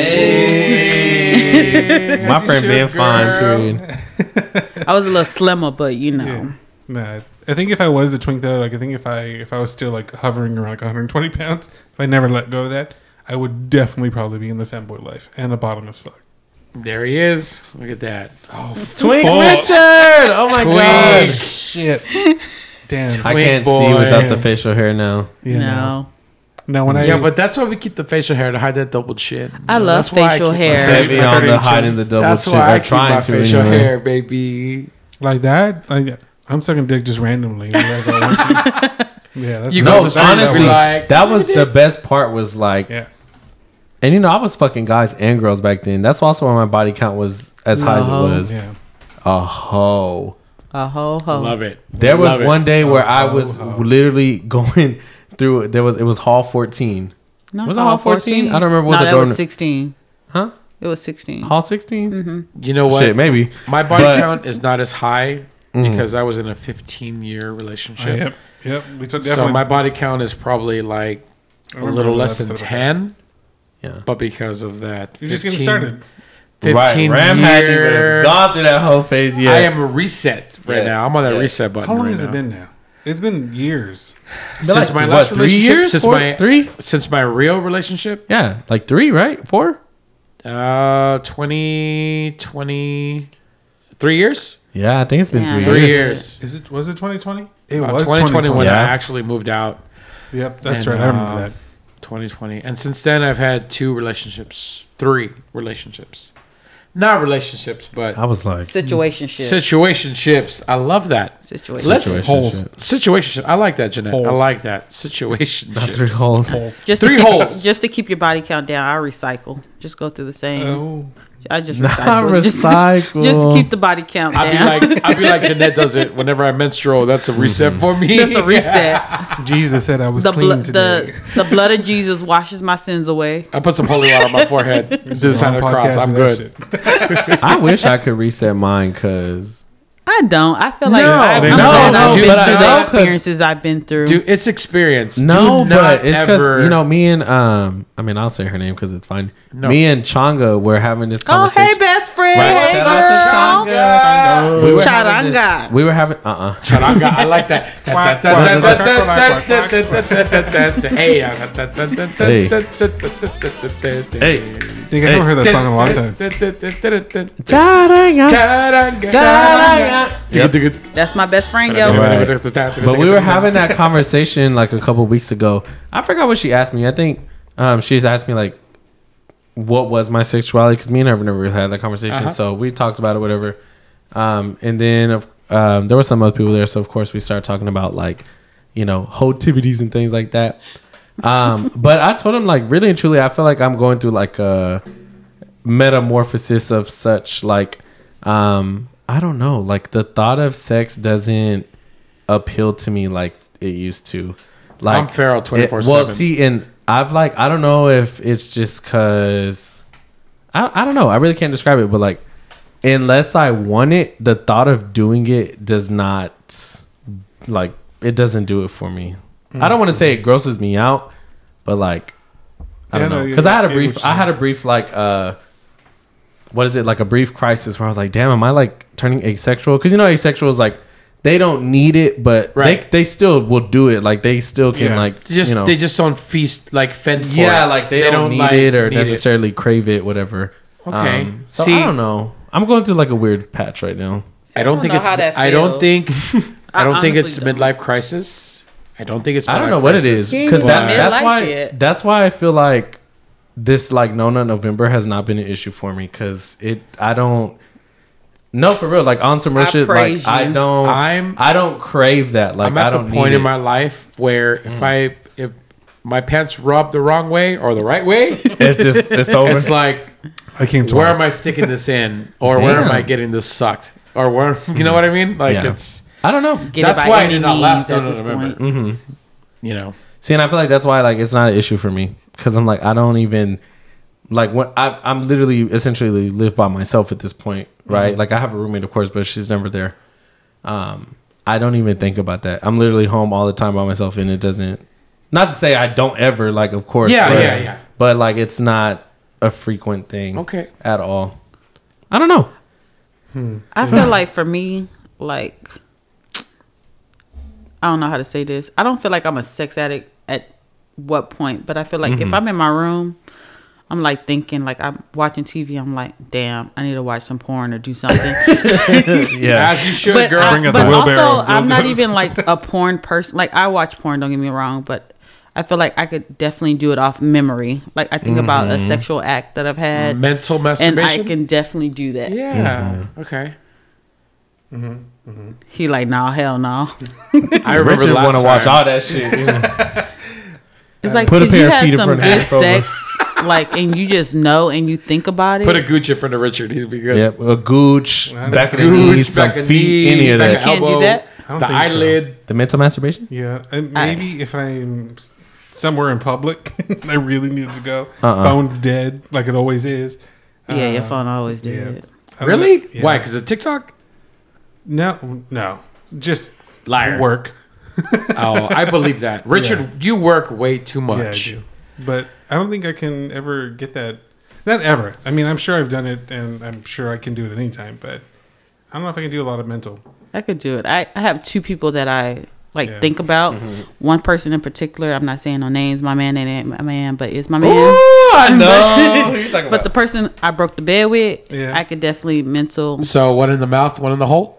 Hey, My as you friend should, being fine, girl. period. I was a little slimmer, but you know. Yeah. Nah, I think if I was a twink though, like I think if I if I was still like hovering around like one hundred twenty pounds, if I never let go of that, I would definitely probably be in the femboy life and a bottom as fuck. There he is. Look at that. Twink Fuck. Richard! Oh my Twink. god! Shit. Damn. I Twink can't boy. see without Yeah. the facial hair now. Yeah, no. Now when I Yeah, but that's why we keep the facial hair to hide that double chin. I You know, love that's why I facial keep my hair. facial- Heavy I on thought the you hiding the double That's chin. why I Or keep trying my to facial anyway. hair, baby. like that, like I'm sucking dick just randomly. Like, I want to. Yeah, that's You that's- go No, to that's- honestly, honestly, like, that was the best part. Was like, yeah. and you know, I was fucking guys and girls back then. That's also why my body count was as high as it No. was. Yeah. A hoe. A ho ho. Love it. There was Love it. one day where Oh, I oh, was oh. literally going through. There was it was hall fourteen. No, Was it hall fourteen? I don't remember what no, the that door- was sixteen. Huh? It was sixteen. Hall sixteen. You know what? Shit, maybe. My body But- count is not as high Mhm. because I was in a fifteen year Oh, relationship. yep. Yep. We took So definitely. my body count is probably like I a remember little that less than episode about ten. Yeah. But because of that, You're just getting fifteen started. fifteen right. Ram hadn't even year, gone through that whole phase yet. I am a reset right Yes, now. I'm on that yes. reset button. How long right has now. it been now? It's been years. Since Like, my what, last three relationship, years? since Four? my three? since my real relationship, Yeah, like three, right? Four? uh, twenty, twenty, three years, Yeah, I think it's been Yeah. three. three years. years. Is it? Was it twenty twenty? It Uh, was twenty twenty when Yeah. I actually moved out. Yep, that's And, right. I remember uh, that. twenty twenty, and since then I've had two relationships, three relationships, not relationships, but I was like, Situationship. situationships. I love that. Situation. Let's Situationship. Holes. situationship. I like that, Jeanette. I Holes. like that situationship. not three holes. Just Three to keep, holes. Just to keep your body count down, I recycle. Just go through the same. Oh, I just Not recycle. Just- recycle. Just, to keep the body count down. I'd be like, I'd be like Jeanette does it whenever I menstrual. That's a reset for me. That's a reset. Jesus said I was the, clean blo- today. the the blood of Jesus washes my sins away. I put some holy water on my forehead. Do the sign of the Wrong cross. podcast I'm for that good. shit. I wish I could reset mine because I don't. I feel like No, I'm no, glad no, I've been but I- through no, the 'cause- experiences I've been through. Dude, it's experience. no, Do but not it's because ever- you know me and um, I mean I'll say her name because it's fine. No. Me and Changa were having this oh, conversation. hey, best friend. Right. Hey, Shout out to girl. Changa. We were having Charanga. this- We were having uh uh Charanga, I like that. Quack, quack, quack, quack, quack, Hey. Hey. I think I haven't heard that song in a long time. Yep. That's my best friend, yo. Right. But we were having that conversation like a couple weeks ago. I forgot what she asked me. I think um, she's asked me like, what was my sexuality? Because me and her have never really had that conversation. Uh-huh. So we talked about it, whatever. Um, and then of um, there were some other people there. So of course we started talking about like, you know, hotivities and things like that. Um, but I told him like really and truly, I feel like I'm going through like a metamorphosis of such like, um, I don't know, like the thought of sex doesn't appeal to me like it used to. Like I'm feral twenty-four it- Well, seven. see, and I've like I don't know if it's just cause I I don't know. I really can't describe it, but like unless I want it, the thought of doing it does not like it doesn't do it for me. I don't want to say it grosses me out, but like I don't Yeah, no, know yeah, because I had a yeah, brief what I you're had a brief like uh what is it like a brief crisis where I was like, damn, am I like turning asexual? Because you know asexual is like they don't need it, but Right. they they still will do it. Like they still can Yeah. like just you know they just don't feast like fend for yeah it. like they, don't, need like, it or need necessarily crave it, whatever. Okay. Um, so See- I don't know. I'm going through like a weird patch right now. I don't I think don't it's. know how that I don't think. feels. I don't I think it's honestly don't. midlife crisis. I don't think it's. I don't midlife know what it crisis. is She ain't because even that, that's midlife why yet. that's why I feel like this like no nut November has not been an issue for me because it I don't No, for real. Like on some real I shit. Like praise I you. don't. I'm- I don't crave that. Like I'm at I the don't point need in it. my life where if I if my pants rub the wrong way or the right way, It's just it's over. it's like, I came twice. where am I sticking this in, or where am Damn. I getting this sucked, or where you know what I mean? Like Yeah. it's I don't know. Get That's it by why I any did not means last at on this November. point. you know. See, and I feel like that's why like it's not an issue for me because I'm like I don't even like when I I'm literally essentially live by myself at this point, right? Like I have a roommate, of course, but she's never there. Um, I don't even think about that. I'm literally home all the time by myself, and it doesn't. Not to say I don't ever like, of course. Yeah, but, yeah, yeah. But like it's not a frequent thing. Okay. At all. I don't know. I feel like for me, like I don't know how to say this. I don't feel like I'm a sex addict at what point, but I feel like if I'm in my room, I'm like thinking, like I'm watching T V. I'm like, damn, I need to watch some porn or do something. Yeah. As you should, but girl. I, Bring out but the wheelbarrow also, of I'm not dildos. even like a porn person. Like I watch porn. Don't get me wrong, but I feel like I could definitely do it off memory. Like I think about a sexual act that I've had, Mental and masturbation. I can definitely do that. yeah. Okay. He like, nah, hell no. I remember Richard last want to time. watch all that shit. You know? It's like Put a if pair you of had feet in some front of good the sofa. sex, like, and you just know and you think about it. Put a gooch in front of Richard. He'd be good. Yep, a gooch, back of the Gooch, knees, some back of feet, knee, any of back that. of Can't do elbow, that? I don't the think so. eyelid. The mental masturbation? Yeah, and maybe if I'm somewhere in public, I really needed to go. Uh-uh. Phone's dead, like it always is. Yeah, your Uh, phone always did yeah. it. I don't Really? know- yeah. Why? Because of TikTok? No, no, just Liar. work. Oh, I believe that. Richard, Yeah. you work way too Yeah, I much. do. But I don't think I can ever get that. Not ever. I mean, I'm sure I've done it, and I'm sure I can do it anytime. But I don't know if I can do a lot of mental. I could do it. I, I have two people that I like Yeah. think about. One person in particular. I'm not saying no names. My man ain't my man, but it's my man. Ooh, I know. Who you talking But the about? person I broke the bed with, Yeah. I could definitely mental. So one in the mouth, one in the hole?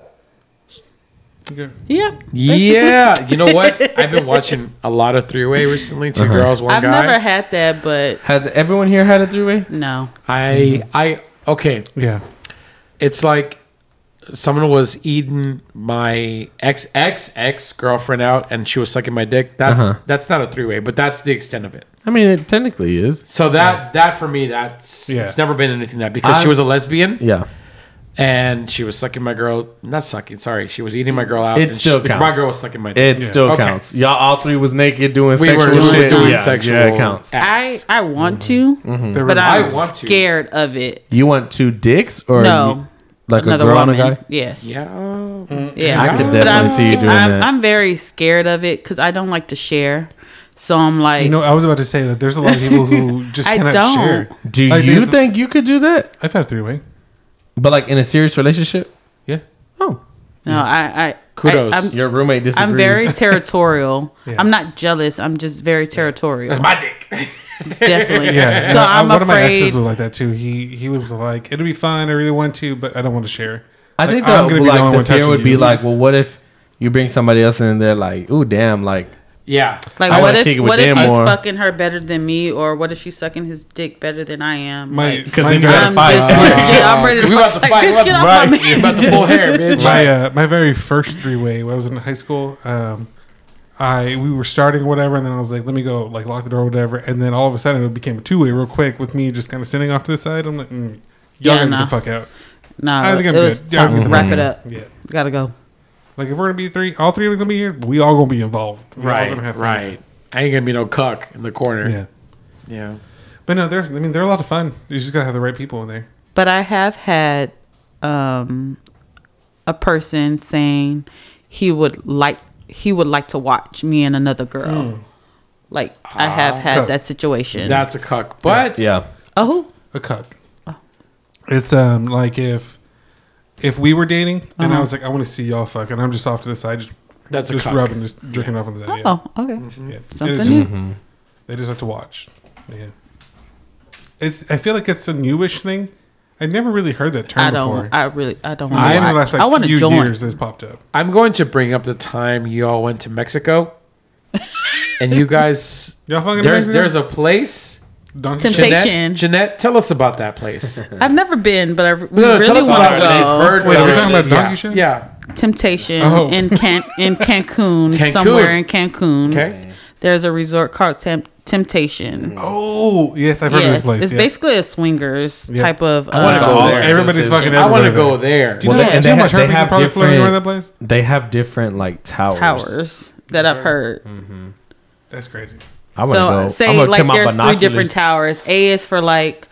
Okay. Yeah. Yeah. You know what? I've been watching a lot of three-way recently. 2 Uh-huh. girls, one I've guy. never had that, but Has everyone here had a three-way? no. I, I, okay. Yeah. It's like someone was eating my ex ex ex girlfriend out, and she was sucking my dick. That's Uh-huh. that's not a three way, but that's the extent of it. I mean, it technically is. So that that for me, that's Yeah. it's never been anything that because she I- was a lesbian Yeah. and she was sucking my girl. Not sucking, sorry, she was eating my girl out. It and still she, counts. My girl was sucking my dick. It Yeah. still Okay. counts. Y'all all three was naked doing We were sexual doing- shit. doing yeah, sexual yeah, it counts. acts. I I want to, They're but really- I'm I want to. scared of it. You want two dicks or No. you- like Another a girl woman. and a guy? Yes. Yeah. Yeah. I could But definitely I'm, see you sca- doing I'm, that. I'm very scared of it because I don't like to share. So I'm like, You know, I was about to say that there's a lot of people who just I cannot don't. share. Do Like, you they- think you could do that? I've had a three way. But like in a serious relationship? Yeah. Oh, no, I, I Kudos. I, I'm, your roommate disagrees. I'm very territorial. Yeah. I'm not jealous. I'm just very territorial. That's my dick. Definitely. Yeah. So no, I'm one of my afraid. exes was like that too. He he was like, it'll be fine. I really want to, but I don't want to share. I Like, think I'm the, gonna be the like, only the one fear touching would be you. like, well, what if you bring somebody else in and they're like, ooh, damn, like, Yeah. Like, I what wanna if kick it with what if them he's more. fucking her better than me, or what if she's sucking his dick better than I am? My Like, because my, then you very- gotta I'm fight. just like, yeah, I'm ready to We about to Like, fight. bitch, We about get to- off right. my man. You're about to pull hair, bitch. my uh, my very first three way. When I was in high school. Um, I we were starting whatever, and then I was like, let me go like lock the door, or whatever, and then all of a sudden it became a two way real quick with me just kind of sitting off to the side. I'm like, mm, y'all Yeah, gotta no. get the fuck out. No, I think I'm it was good. Yeah, I'm time good. to wrap it up. Yeah. Gotta go. Like if we're gonna be three, all three of us gonna be here. We all gonna be involved. We're all Right, gonna have fun. right. I ain't gonna be no cuck in the corner. Yeah. Yeah. But no, they're. I mean, they're a lot of fun. You just gotta have the right people in there. But I have had um, a person saying he would like he would like to watch me and another girl. Like I have had Oh. that situation. That's a cuck. But yeah. oh, who? A cuck. It's um like if if we were dating and I was like, I want to see y'all fuck, and I'm just off to the side, just That's a just cuck. rubbing, just jerking off on the side. Yeah. Oh, okay. Yeah. Something It just- new. They just have to watch. Yeah. It's. I feel like it's a newish thing. I never really heard that term I don't. before. I really. I don't. I, in the I, last I like want to few join. years, this popped up. I'm going to bring up the time you all went to Mexico. And you guys Y'all fucking there's Mexico? there's a place Donkey Temptation. Show? Jeanette, Jeanette, tell us about that place. I've never been, but I re- No, really tell us want about to it. They've go. heard Wait, are we about talking it. about Donkey yeah. Show? Yeah. Temptation Oh. in Can in Cancun, Cancun. somewhere in Cancun. Okay. There's a resort called Temp- Temptation. Oh, yes, I've heard yes, of this place. it's yeah. basically a swingers Yeah. type of. I wanna uh, go Oh, there. everybody's fucking I want to everybody go there. there. Do you Well, know, they- do and you know they how much have- they herpes have is probably floating around that different- place? They have different like towers. towers that I've heard. That's crazy. I want to So go. say I'm gonna like take my there's three binoculars. different towers. A is for like,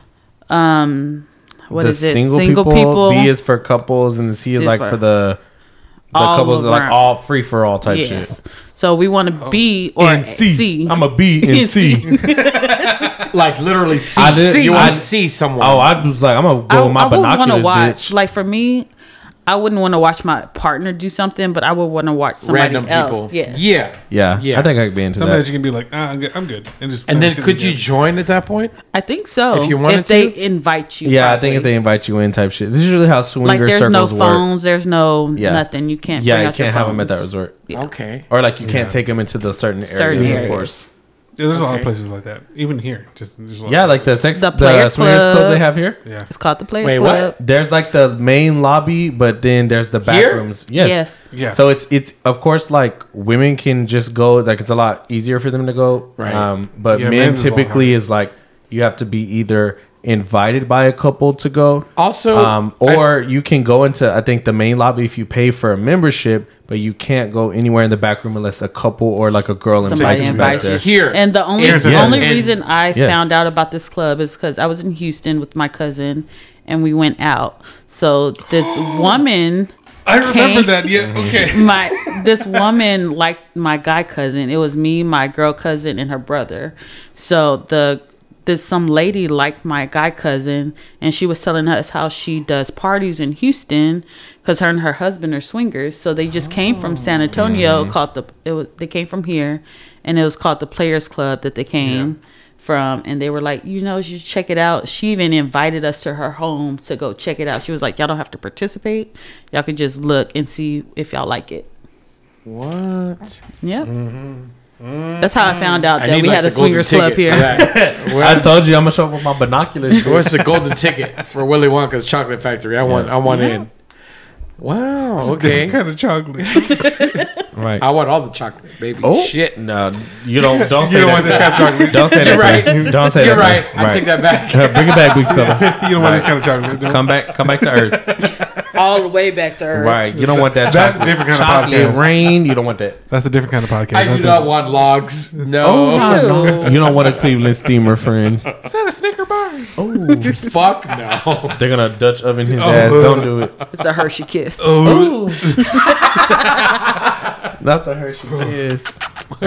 um, what the is it? Single, people, B is for couples, and the C is C is like for for the the all couples that are like around. all free for all type yes. shit. So we want to B or And C. C. I'm a B and C. Like literally see. I did- see. You I- want to see someone. Oh, I was like, I'm gonna I, go with my I would want to binoculars, watch. bitch. Like for me, I wouldn't want to watch my partner do something, but I would want to watch somebody Random else. people. Yes. Yeah. Yeah, Yeah. I think I could be into Something that that. you can be like, ah, I'm good. I'm good. And, just And then sit could you again. join at that point? I think so. If you wanted if they to? invite you. Yeah, I think if probably. they invite you in, type shit. This is usually how swinger like there's no circles work. phones, there's no Yeah. nothing. You can't. Yeah, bring you out your can't have them at that phones. resort, Yeah. Okay. or like you can't Yeah. take them into the certain areas, Certain of areas. course. Yeah, there's a lot of Okay. places like that. Even here. Just there's a lot Yeah, of like the places. sex, The the, Players swingers club. Club. they have here. Yeah. It's called the Players Wait, Club. what? There's like the main lobby, but then there's the back Here? rooms. Yes. Yes. Yeah. So it's it's of course like women can just go, like it's a lot easier for them to go. Right. Um, but Yeah, men men's is a lot typically harder. is like you have to be either invited by a couple to go. Also, Um, or you can go into I think the main lobby if you pay for a membership, but you can't go anywhere in the back room unless a couple or like a girl Somebody invites you back invites you. there. here. And the only Here's the the only thing. reason I Yes. found out about this club is because I was in Houston with my cousin, and we went out. So this woman, I remember came- that. Yeah. Okay. my this woman liked my guy cousin. It was me, my girl cousin, and her brother. So the this some lady liked my guy cousin, and she was telling us how she does parties in Houston because her and her husband are swingers. So they just came from San Antonio. Called the it was they came from here, and it was called the Players Club that they came from. And they were like, you know, you should check it out. She even invited us to her home to go check it out. She was like, y'all don't have to participate. Y'all can just look and see if y'all like it. what? Yep. That's how I found out I that need we like had a the golden swingers club ticket for here. that. I Well, told you I'm gonna show up with my binoculars. what's the golden ticket for Willy Wonka's chocolate factory? I want. I want Yeah. in. Wow. Okay. kind of chocolate. Right. I want all the chocolate, baby. Oh Shit. no, you don't. Don't say You don't that. want this kind of chocolate. Don't say that. You're right. man. Don't say You're that. right. man. I take that back. Uh, bring it back, big fella. You don't want this kind of chocolate. Don't- Come back. Come back to earth. All the way back to Earth. Right. You don't want that. That's a chocolate. different kind of chocolate podcast. rain. You don't want that. That's a different kind of podcast. I do Not not this. want logs. No. Oh, You don't want a Cleveland steamer, friend. Is that a Snicker bar? Oh, Fuck no. they're gonna Dutch oven his Oh. ass. Don't do it. It's a Hershey kiss. Oh. Not the Hershey Kiss.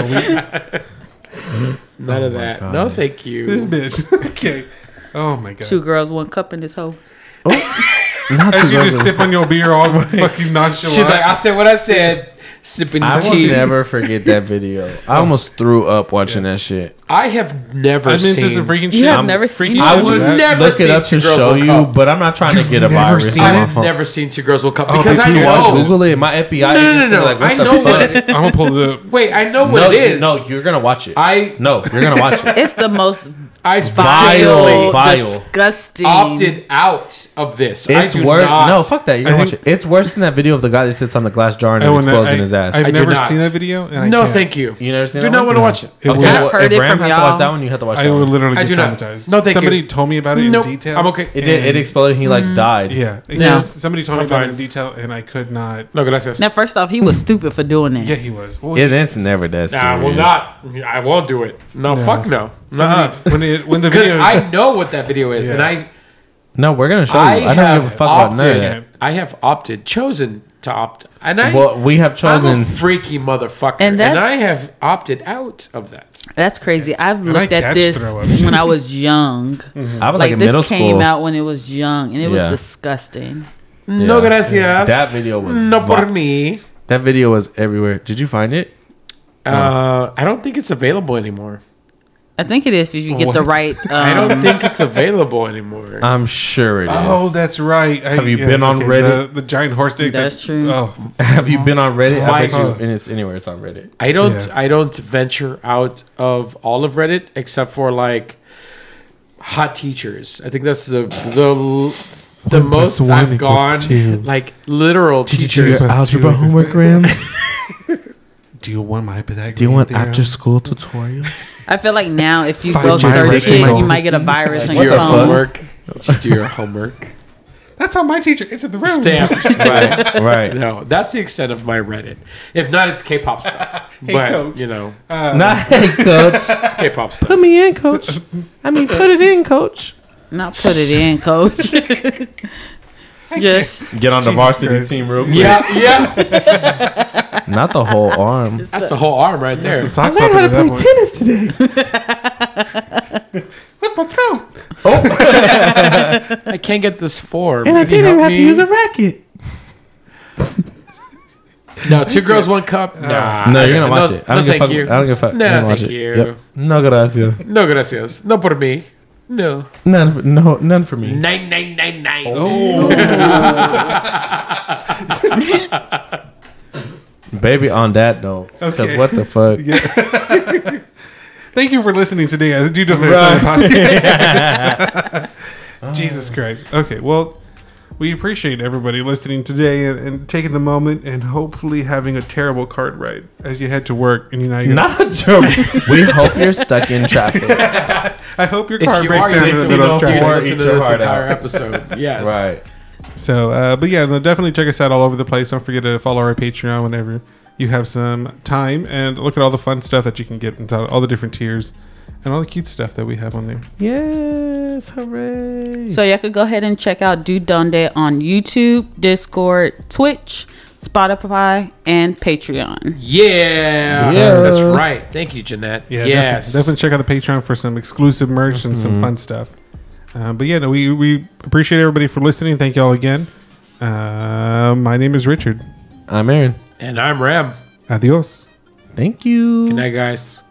None of that. God. No, thank you. This bitch. Okay. Oh my god. Two girls, one cup in this hole. Not As too you just much. sip on your beer all fucking nonchalant. She's like, I said what I said. Sipping I will tea. never forget that video. I almost threw up watching that shit. I have never I've been seen. to some freaking shit. You have I'm never freaky seen shit I it? with would that. never look it seen up Two to Girls, show One you, Cup. but I'm not trying to get a never virus seen on my I've phone. never seen Two Girls One Cup Oh, because but I you know. watch Google it. My F B I No, no, agent's no, no. like, what I the know fuck? what it is. I'm gonna pull it up. Wait, I know what no, it is. no, you're gonna watch it. I no, you're gonna watch it. It's the most I vile, specifically Vile. disgusting. opted out of this. It's I do worse. not. No, fuck that. You're gonna I watch think- it. It's worse than that video of the guy that sits on the glass jar and I wanna- exposing I- his ass. I've I do never not. seen that video. And I No, can't. thank you. you never seen Do that not one? want to watch it. It Okay, will- I've well, heard if it Ram from has to watch y'all. that one, you have to watch I that will one. literally I get do not. traumatized. No, thank Somebody you. told me about it Nope. in detail. I'm okay. It did. It and- exploded. He like died. Yeah. It No. was- somebody told me I'm about it fine. in detail, and I could not. No, gracias. Now, first off, he was stupid for doing that. Yeah, he was. Well, It, it's never that serious. Nah, I will not. I won't do it. No, No. fuck no. somebody, Nah. when it when the Because video, I know what that video is, and Yeah. I No, we're gonna show you. I, I, don't have give a fuck about none of opted. that. I have opted, chosen to opt, and I. Well, we have I'm a chosen. freaky motherfucker, And and, that- I have opted out of that. That's crazy. I've And I looked at catch this throw up. when I was young. I was like, Like, in this middle came school. out when it was young, and it Yeah. was disgusting. No Yeah. gracias. That video was no por vi- me. That video was everywhere. Did you find it? Uh, I don't think it's available anymore. I think it is if you get the What? right. Um, I don't think it's available anymore. I'm sure it is. oh, that's right. I, Have you been on Reddit? The, the giant horse dick. That's that, true. Oh, Have you been on Reddit? I bet My- you, and it's anywhere. It's on Reddit. I don't. Yeah. I don't venture out of all of Reddit except for like hot teachers. I think that's the the the One plus most one I've equals gone two. like literal Did you teachers. do your Algebra two homework, equals- Ram? Do you want my Pythagorean Do you want theorem? after school tutorial? I feel like now if you Find go my search right it, angle. you might get a virus on Do your your phone. homework. Did you do your homework? That's how my teacher entered the room. Stamp. Right, right. No, that's the extent of my Reddit. If not, it's K-pop stuff. Hey, but coach. you know, Not hey, coach. it's K-pop stuff. Put me in, coach. I mean, put it in, coach. Not put it in, coach. Just Get on the Jesus varsity Christ. team real quick. Yeah, yeah. Not the whole arm. That's the whole arm right there. It's a sock puppet at that point. tennis today. With my throat. I can't get this form. And I Can you didn't help have to me? use a racket. No, two girls, one cup. Nah. No, you're gonna watch no, it. I no, don't give a thank fuck. you. I don't give a fuck. No, I'm gonna watch thank it. you. Yep. No gracias. No gracias. No por mí. No. None. For, no. None for me. Nine, nine, nine, nine. Baby, on that though. Because Okay. what the fuck? Thank you for listening today. I do don't Right. podcast. Jesus Christ. Okay, well, we appreciate everybody listening today and, and taking the moment and hopefully having a terrible cart ride as you head to work. And you know, you're Not a joke. We hope you're stuck in traffic. I hope your If car you breaks are, down you in the need to middle know of if you traffic. listen to Eat your this heart entire out. episode. Yes. Right. So, uh, but yeah, no, definitely check us out all over the place. Don't forget to follow our Patreon whenever you have some time and look at all the fun stuff that you can get into all the different tiers and all the cute stuff that we have on there. Yes. Hooray. so you could go ahead and check out Do Donde on YouTube, Discord, Twitch, Spotify, and Patreon. Yeah. Yeah. That's right. Thank you, Jeanette. Yeah, yes. definitely, definitely check out the Patreon for some exclusive merch and some fun stuff. Uh, but yeah, no, we, we appreciate everybody for listening. Thank you all again. Uh, my name is Richard. I'm Aaron. And I'm Ram. Adios. Thank you. Good night, guys.